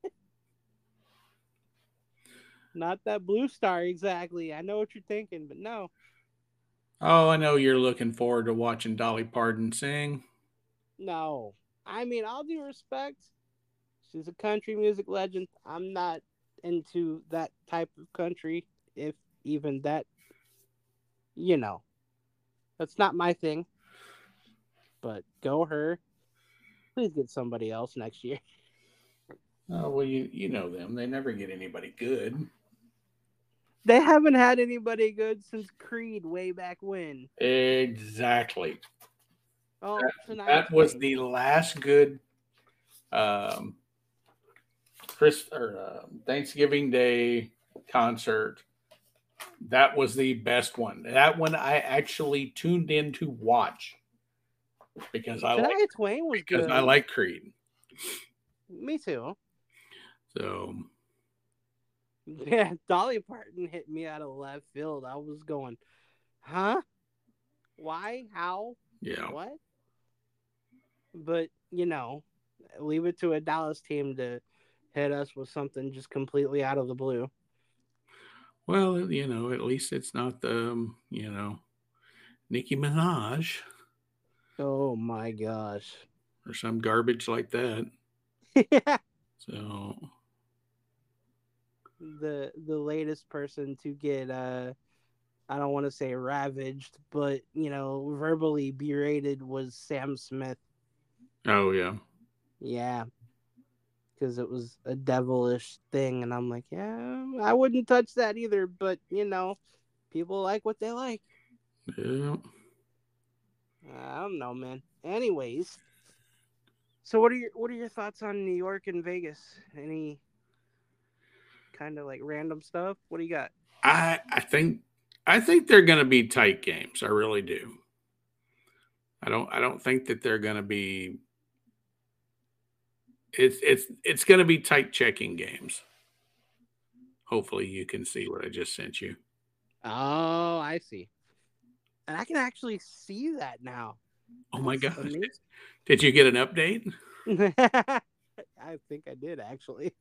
S1: Not that Blue Star exactly. I know what you're thinking, but no.
S3: Oh, I know you're looking forward to watching Dolly Parton sing.
S1: No. I mean, all due respect, she's a country music legend. I'm not into that type of country, if even that, you know. That's not my thing. But go her. Please get somebody else next year.
S3: Oh, well, you you know them. They never get anybody good.
S1: They haven't had anybody good since Creed way back when.
S3: Exactly.
S1: Oh,
S3: that,
S1: tonight
S3: that was the last good um, Chris or uh, Thanksgiving Day concert. That was the best one. That one I actually tuned in to watch because I like
S1: Twain was
S3: because
S1: good.
S3: I like Creed.
S1: Me too.
S3: So
S1: yeah, Dolly Parton hit me out of left field. I was going, huh? Why? How?
S3: Yeah.
S1: What? But, you know, leave it to a Dallas team to hit us with something just completely out of the blue.
S3: Well, you know, at least it's not the, um, you know, Nicki Minaj.
S1: Oh, my gosh.
S3: Or some garbage like that.
S1: yeah.
S3: So.
S1: The, the latest person to get, uh, I don't want to say ravaged, but, you know, verbally berated was Sam Smith.
S3: Oh, yeah.
S1: Yeah. Because it was a devilish thing. And I'm like, yeah, I wouldn't touch that either. But, you know, people like what they like.
S3: Yeah.
S1: I don't know, man. Anyways. So what are your what are your thoughts on New York and Vegas? Any kind of like random stuff? What do you got?
S3: I I think I think they're going to be tight games. I really do. I don't I don't think that they're going to be it's it's it's going to be tight checking games. Hopefully you can see what I just sent you.
S1: Oh, I see. And I can actually see that now.
S3: Oh my gosh. Did you get an update?
S1: I think I did actually.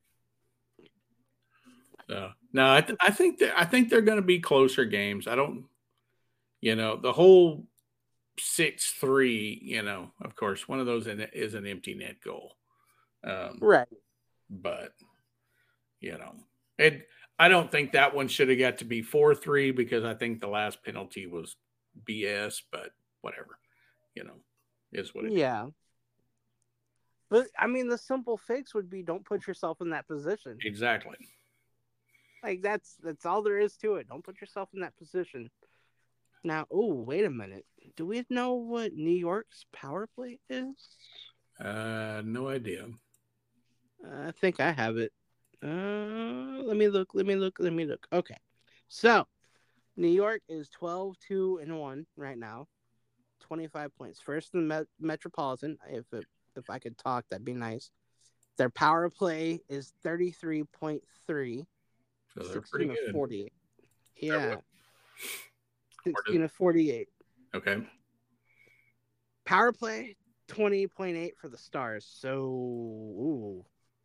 S3: So, no, I, th- I think that I think they're going to be closer games. I don't, you know, the whole six three. You know, of course, one of those is an empty net goal, um,
S1: right?
S3: But you know, it. I don't think that one should have got to be four three because I think the last penalty was B S. But whatever, you know, is what it
S1: yeah.
S3: is.
S1: But I mean, the simple fix would be don't put yourself in that position.
S3: Exactly.
S1: Like that's that's all there is to it. Don't put yourself in that position. Now, oh, wait a minute. Do we know what New York's power play is?
S3: Uh, no idea.
S1: Uh, I think I have it. Uh, let me look. Let me look. Let me look. Okay, so New York is twelve, two, and one right now. twenty-five points. First in the Met- Metropolitan. If it, if I could talk, that'd be nice. Their power play is thirty-three point three.
S3: So they're
S1: sixteen
S3: pretty
S1: of
S3: good.
S1: forty.
S3: They're
S1: Yeah.
S3: what?
S1: sixteen of forty-eight.
S3: Okay.
S1: Power play, twenty point eight for the Stars. So, ooh.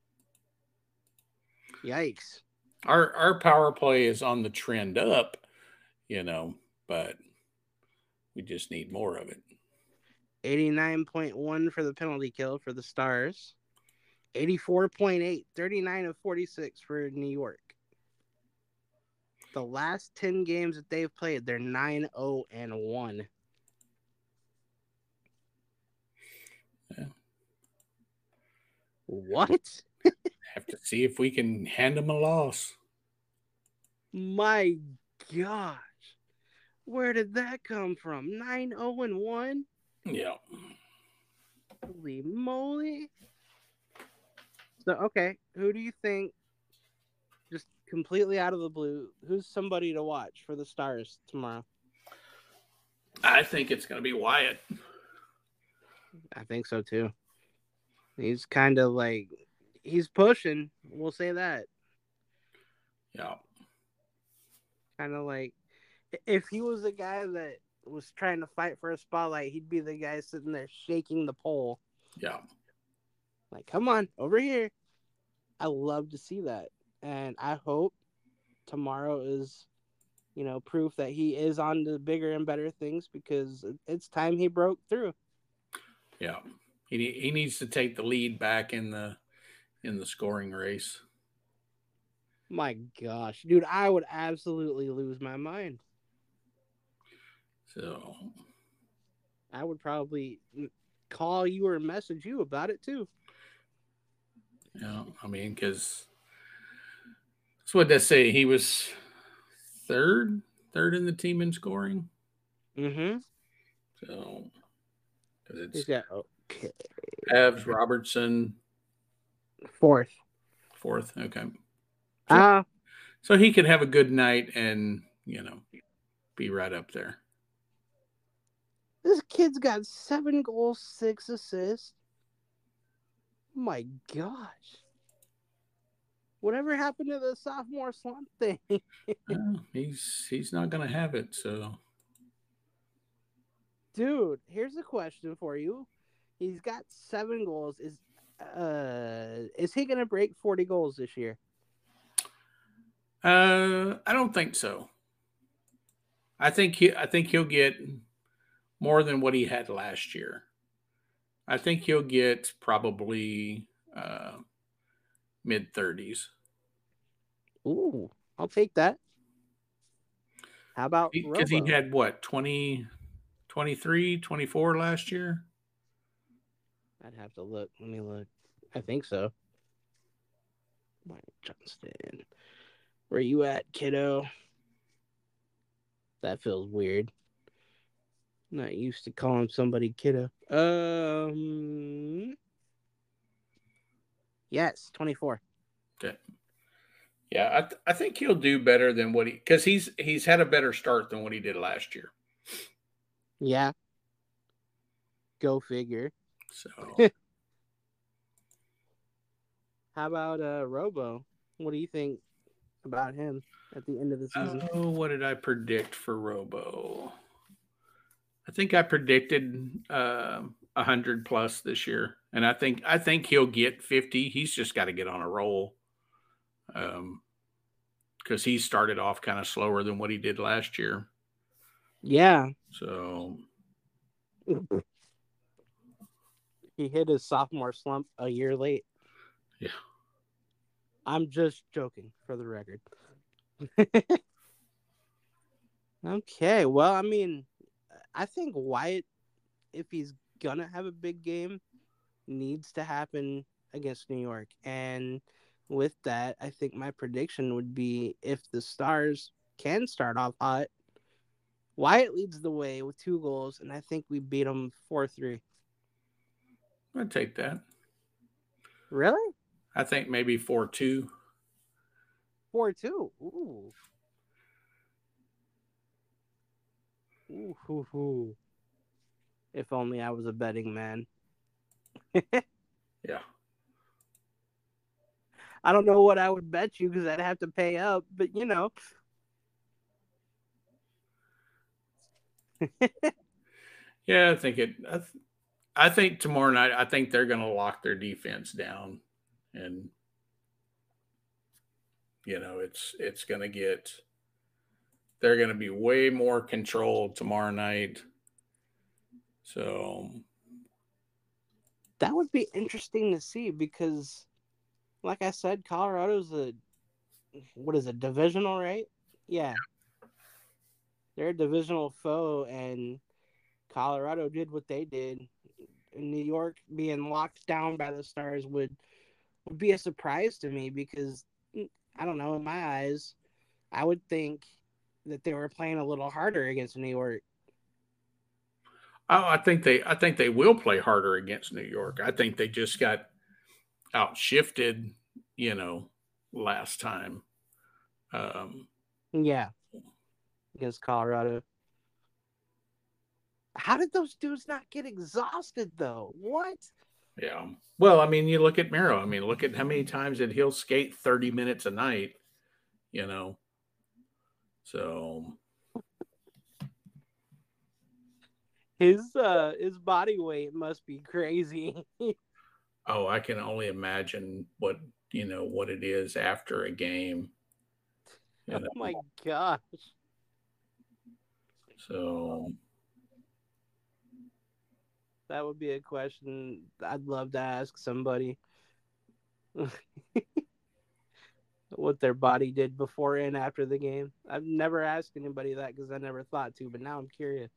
S1: Yikes.
S3: Our our power play is on the trend up, you know, but we just need more of it.
S1: eighty-nine point one for the penalty kill for the Stars. eighty-four point eight. thirty-nine of forty-six for New York. The last ten games that they've played, they're nine oh and one.
S3: Yeah.
S1: What?
S3: Have to see if we can hand them a loss.
S1: My gosh. Where did that come from? nine oh and one?
S3: Yeah.
S1: Holy moly. So, okay, who do you think, just completely out of the blue, who's somebody to watch for the Stars tomorrow?
S3: I think it's going to be Wyatt.
S1: I think so, too. He's kind of like, he's pushing. We'll say that.
S3: Yeah.
S1: Kind of like, if he was a guy that was trying to fight for a spotlight, he'd be the guy sitting there shaking the pole.
S3: Yeah.
S1: Like, come on, over here. I love to see that. And I hope tomorrow is, you know, proof that he is on to bigger and better things, because it's time he broke through.
S3: Yeah. He he needs to take the lead back in the in the scoring race.
S1: My gosh, dude, I would absolutely lose my mind.
S3: So
S1: I would probably call you or message you about it too.
S3: yeah, I mean, because that's what they say. He was third, third in the team in scoring.
S1: Mm-hmm.
S3: So because it's
S1: He's got okay.
S3: Evs, Robertson,
S1: Fourth.
S3: fourth. Okay. So,
S1: Ah, uh,
S3: so he could have a good night and, you know, be right up there.
S1: this kid's got seven goals, six assists. My gosh. Whatever happened to the sophomore slump thing?
S3: Well, he's he's not going to have it. So,
S1: dude, here's a question for you. He's got seven goals. Is uh is he going to break forty goals this year?
S3: uh, I don't think so. I think he I think he'll get more than what he had last year. I think he'll get probably uh, mid thirties.
S1: Ooh, I'll take that. How about
S3: Because
S1: Robo?
S3: he had what, twenty, twenty-three, twenty-four last year?
S1: I'd have to look. Let me look. I think so. Mike Johnston. Where you at, kiddo? That feels weird. Not used to calling somebody kiddo. Um. Yes, twenty-four.
S3: Okay. Yeah, I, th- I think he'll do better than what he because he's he's had a better start than what he did last year.
S1: Yeah. Go figure.
S3: So,
S1: how about uh Robo? What do you think about him at the end of the season?
S3: oh, what did I predict for Robo? I think I predicted uh, a hundred plus this year, and I think I think he'll get fifty. He's just got to get on a roll, um, because he started off kind of slower than what he did last year.
S1: Yeah.
S3: So
S1: he hit his sophomore slump a year late.
S3: Yeah.
S1: I'm just joking, for the record. Okay, well, I mean, I think Wyatt, if he's gonna have a big game, needs to happen against New York. And with that, I think my prediction would be, if the Stars can start off hot, Wyatt leads the way with two goals, and I think we beat them four three.
S3: I'd take that.
S1: Really?
S3: I think maybe four two.
S1: four two. Ooh. Ooh, hoo, hoo. If only I was a betting man.
S3: Yeah.
S1: I don't know what I would bet you because I'd have to pay up, but you know.
S3: Yeah, I think it. I, th- I think tomorrow night. I think they're going to lock their defense down, and you know, it's it's going to get. They're going to be way more controlled tomorrow night. So
S1: That would be interesting to see because, like I said, Colorado's a what is it, divisional, right? Yeah, they're a divisional foe, and Colorado did what they did. New York being locked down by the Stars would would be a surprise to me because I don't know. In my eyes, I would think that they were playing a little harder against New York.
S3: oh, I think they. I think they will play harder against New York. I think they just got outshifted. You know, last time. Um,
S1: Yeah, against Colorado. How did those dudes not get exhausted though? What?
S3: Yeah. Well, I mean, you look at Miro. I mean, look at how many times did he'll skate thirty minutes a night, you know. So
S1: His uh his body weight must be crazy.
S3: oh, I can only imagine what, you know, what it is after a game. You
S1: Oh
S3: know.
S1: my gosh.
S3: So
S1: That would be a question I'd love to ask somebody. What their body did before and after the game. I've never asked anybody that because I never thought to, but now I'm curious.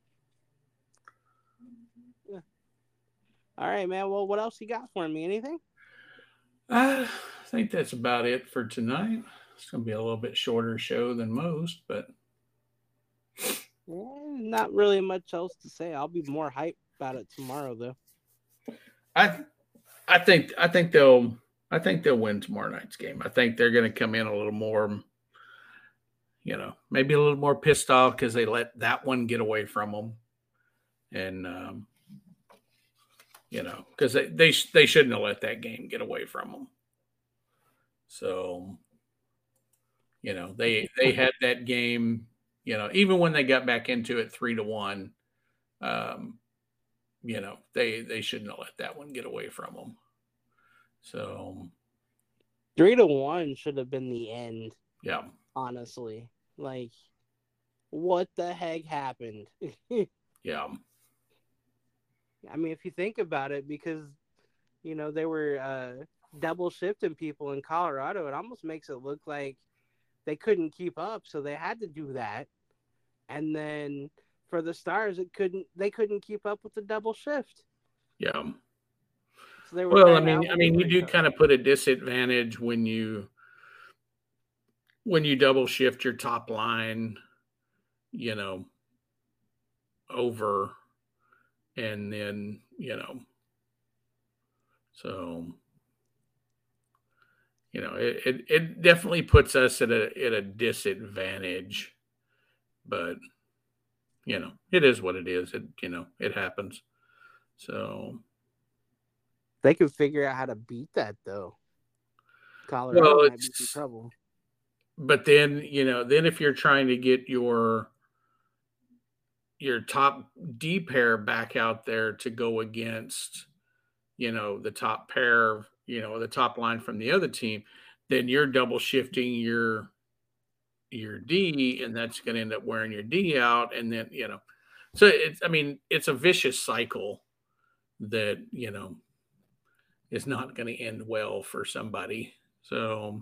S1: Yeah. All right, man. Well, what else you got for me? Anything?
S3: I think that's about it for tonight. It's gonna be a little bit shorter show than most, but
S1: Yeah, not really much else to say. I'll be more hyped about it tomorrow, though.
S3: I I think I think they'll I think they'll win tomorrow night's game. I think they're going to come in a little more, you know, maybe a little more pissed off because they let that one get away from them, and um, you know, because they they they shouldn't have let that game get away from them. So, you know, they they had that game. You know, even when they got back into it three to one, um, you know, they they shouldn't have let that one get away from them. So
S1: Three to one should have been the end.
S3: yeah,
S1: Honestly, like, what the heck happened?
S3: yeah,
S1: I mean, if you think about it, because you know they were uh, double shifting people in Colorado, it almost makes it look like they couldn't keep up, so they had to do that. And then for the Stars, it couldn't they couldn't keep up with the double shift.
S3: yeah.
S1: So they were
S3: Well, I
S1: trying to
S3: mean, I mean, you
S1: outmaneuver each
S3: do
S1: other.
S3: kind of put a disadvantage when you when you double shift your top line, you know, over, and then you know, so you know, it it, it definitely puts us at a at a disadvantage, but you know, it is what it is. It you know, it happens. So
S1: They could figure out how to beat that though. Colorado
S3: well,
S1: might be in
S3: it's
S1: trouble.
S3: but then you know, then if you're trying to get your your top D pair back out there to go against, you know, the top pair, you know, the top line from the other team, then you're double shifting your your D, and that's going to end up wearing your D out, and then you know, so it's I mean it's a vicious cycle that you know is not going to end well for somebody. So,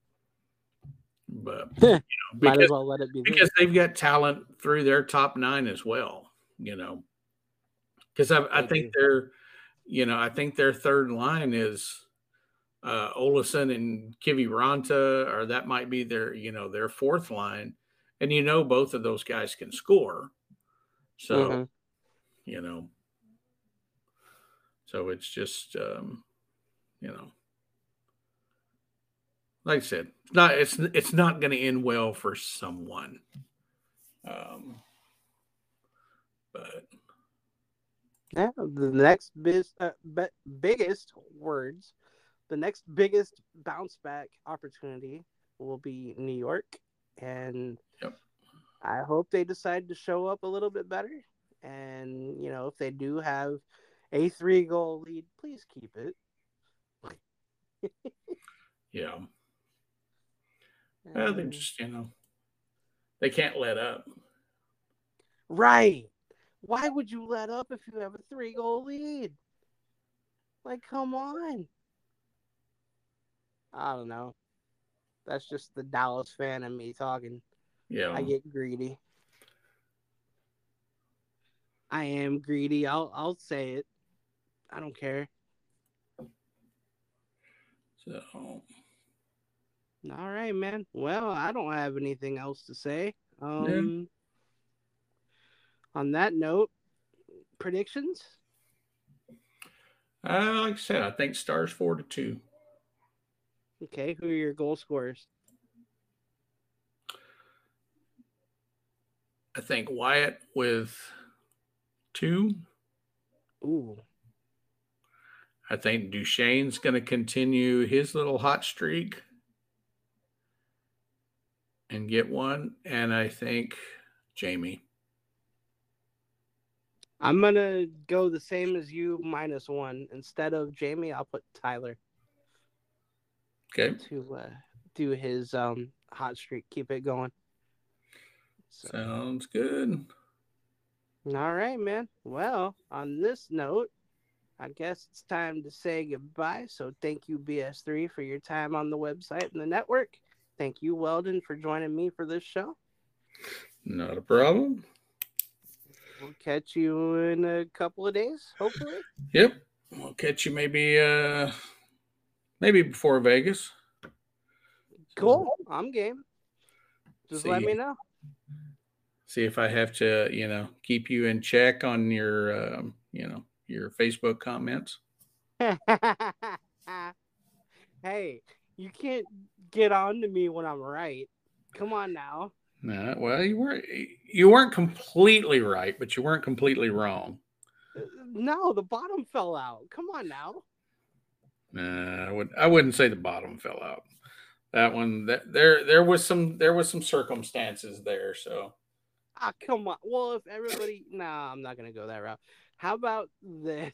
S3: but you know,
S1: Might as
S3: because
S1: well let it be this.
S3: because they've got talent through their top nine as well, you know, because I, I
S1: They
S3: think
S1: do.
S3: they're, you know, I think their third line is uh, Olison and Kiviranta, or that might be their, you know, their fourth line, and you know both of those guys can score, so
S1: Mm-hmm.
S3: you know, so it's just, um, you know, like I said, it's not it's it's not going to end well for someone. Um, But
S1: Yeah, the next biz, uh, be- biggest words, the next biggest bounce back opportunity will be New York, and
S3: yep.
S1: I hope they decide to show up a little bit better. And you know, if they do have a three goal lead, please keep it.
S3: Yeah. Well, they
S1: And,
S3: just, you know, they can't let up.
S1: right. Why would you let up if you have a three goal lead? Like, come on. I don't know. That's just the Dallas fan in me talking.
S3: Yeah.
S1: I get greedy. I am greedy. I'll I'll say it. I don't care.
S3: So,
S1: All right, man. Well, I don't have anything else to say.
S3: yeah.
S1: Um, on that note, predictions.
S3: Uh, like I said, I think Stars four to two.
S1: Okay, who are your goal scorers?
S3: I think Wyatt with two.
S1: Ooh,
S3: I think Duchesne's going to continue his little hot streak and get one. And I think Jamie.
S1: I'm gonna go the same as you, minus one. Instead of Jamie, I'll put Tyler
S3: Okay.
S1: to uh, do his um hot streak, keep it going. So.
S3: Sounds good.
S1: All right, man. Well, on this note, I guess it's time to say goodbye. So thank you, B S three, for your time on the website and the network. Thank you, Weldon, for joining me for this show.
S3: Not a problem.
S1: We'll catch you in a couple of days, hopefully.
S3: Yep. We'll catch you maybe uh maybe before Vegas.
S1: Cool. I'm game. Just
S3: see,
S1: let me know.
S3: See if I have to, you know, keep you in check on your um, you know, your Facebook comments.
S1: Hey, you can't get on to me when I'm right. Come on now.
S3: No, well, you weren't you weren't completely right, but you weren't completely wrong.
S1: No, the bottom fell out. Come on now.
S3: Nah, I would I wouldn't say the bottom fell out. That one that there there was some there was some circumstances there, so
S1: Ah, come on. Well, if everybody, nah, I'm not gonna go that route. How about this?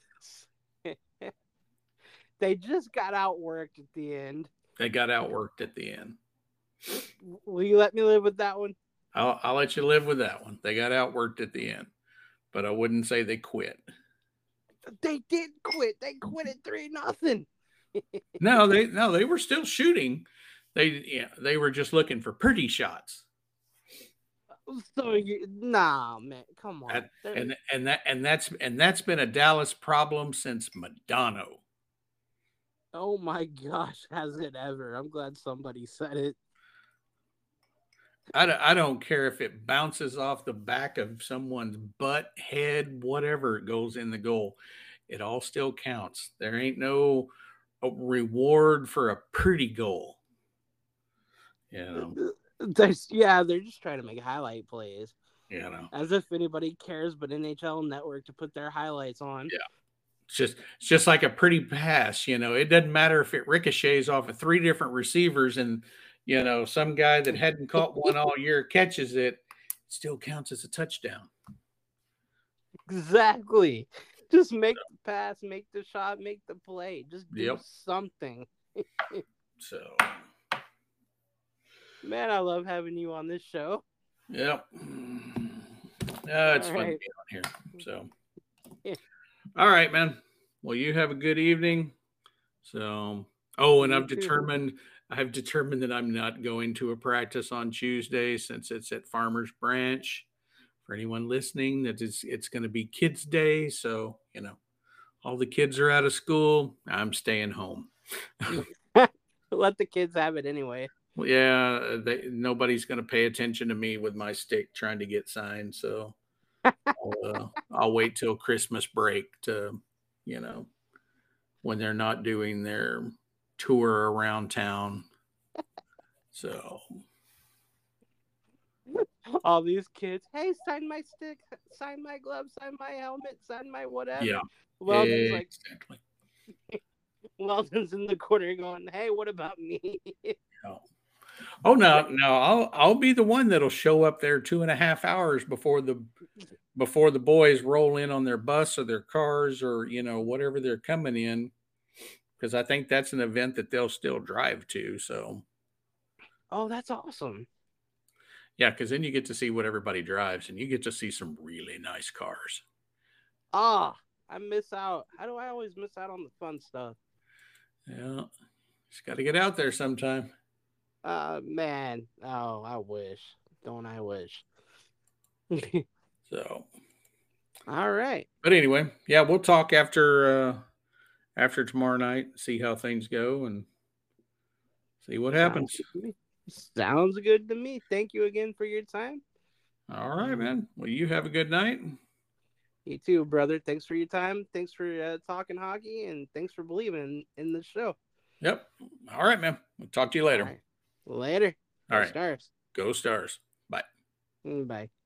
S1: They just got outworked at the end.
S3: they got outworked at the end.
S1: Will you let me live with that one?
S3: I'll I'll let you live with that one. They got outworked at the end, but I wouldn't say they quit.
S1: They did quit. They quit at three nothing.
S3: No, they no they were still shooting. They yeah they were just looking for pretty shots.
S1: So you, nah, man, come on.
S3: That,
S1: They're-
S3: and and that and that's and that's been a Dallas problem since Madonna.
S1: Oh my gosh, has it ever? I'm glad somebody said it.
S3: I, don't- I don't care if it bounces off the back of someone's butt, head, whatever it goes in the goal. It all still counts. There ain't no uh, reward for a pretty goal. You know,
S1: There's, yeah, they're just trying to make highlight plays.
S3: you know.
S1: As if anybody cares but N H L Network to put their highlights on.
S3: Yeah. It's just it's just like a pretty pass, you know. It doesn't matter if it ricochets off of three different receivers and you know, some guy that hadn't caught one all year catches it, it still counts as a touchdown.
S1: Exactly. Just make the pass, make the shot, make the play. Just do
S3: Yep.
S1: something.
S3: So,
S1: Man, I love having you on this show.
S3: yep. Uh, it's
S1: All
S3: fun
S1: right.
S3: to be on here. So, all right, man. Well, you have a good evening. So, oh, and
S1: You
S3: I've
S1: too.
S3: determined I've determined that I'm not going to a practice on Tuesday since it's at Farmers Branch. For anyone listening, that is it's going to be Kids Day, so you know all the kids are out of school. I'm staying home.
S1: Let the kids have it anyway.
S3: Well, yeah, they, nobody's going to pay attention to me with my stick trying to get signed, so I'll, uh, I'll wait till Christmas break to, you know, when they're not doing their tour around town. So,
S1: all these kids, hey, sign my stick, sign my glove, sign my helmet, sign my whatever.
S3: Yeah,
S1: Weldon's like,
S3: exactly.
S1: Weldon's in the corner going, hey, what about me?
S3: No. Oh no, no, I'll I'll be the one that'll show up there two and a half hours before the before the boys roll in on their bus or their cars or you know whatever they're coming in, because I think that's an event that they'll still drive to. So
S1: Oh, that's awesome.
S3: yeah, because then you get to see what everybody drives, and you get to see some really nice cars.
S1: Ah, I miss out. How do I always miss out on the fun stuff?
S3: Yeah, just got to get out there sometime.
S1: Uh, man. Oh, I wish. Don't I wish?
S3: So,
S1: all right.
S3: but anyway, yeah, we'll talk after uh after tomorrow night, see how things go, and see what happens.
S1: Sounds good to me. Sounds good to me. Thank you again for your time.
S3: All right, man. Well, you have a good night.
S1: You too, brother. Thanks for your time. Thanks for uh, talking hockey, and thanks for believing in the show.
S3: Yep. All right, man. We'll talk to you later.
S1: All right. Later.
S3: All
S1: Go
S3: right.
S1: Stars.
S3: Go Stars. Bye.
S1: Bye.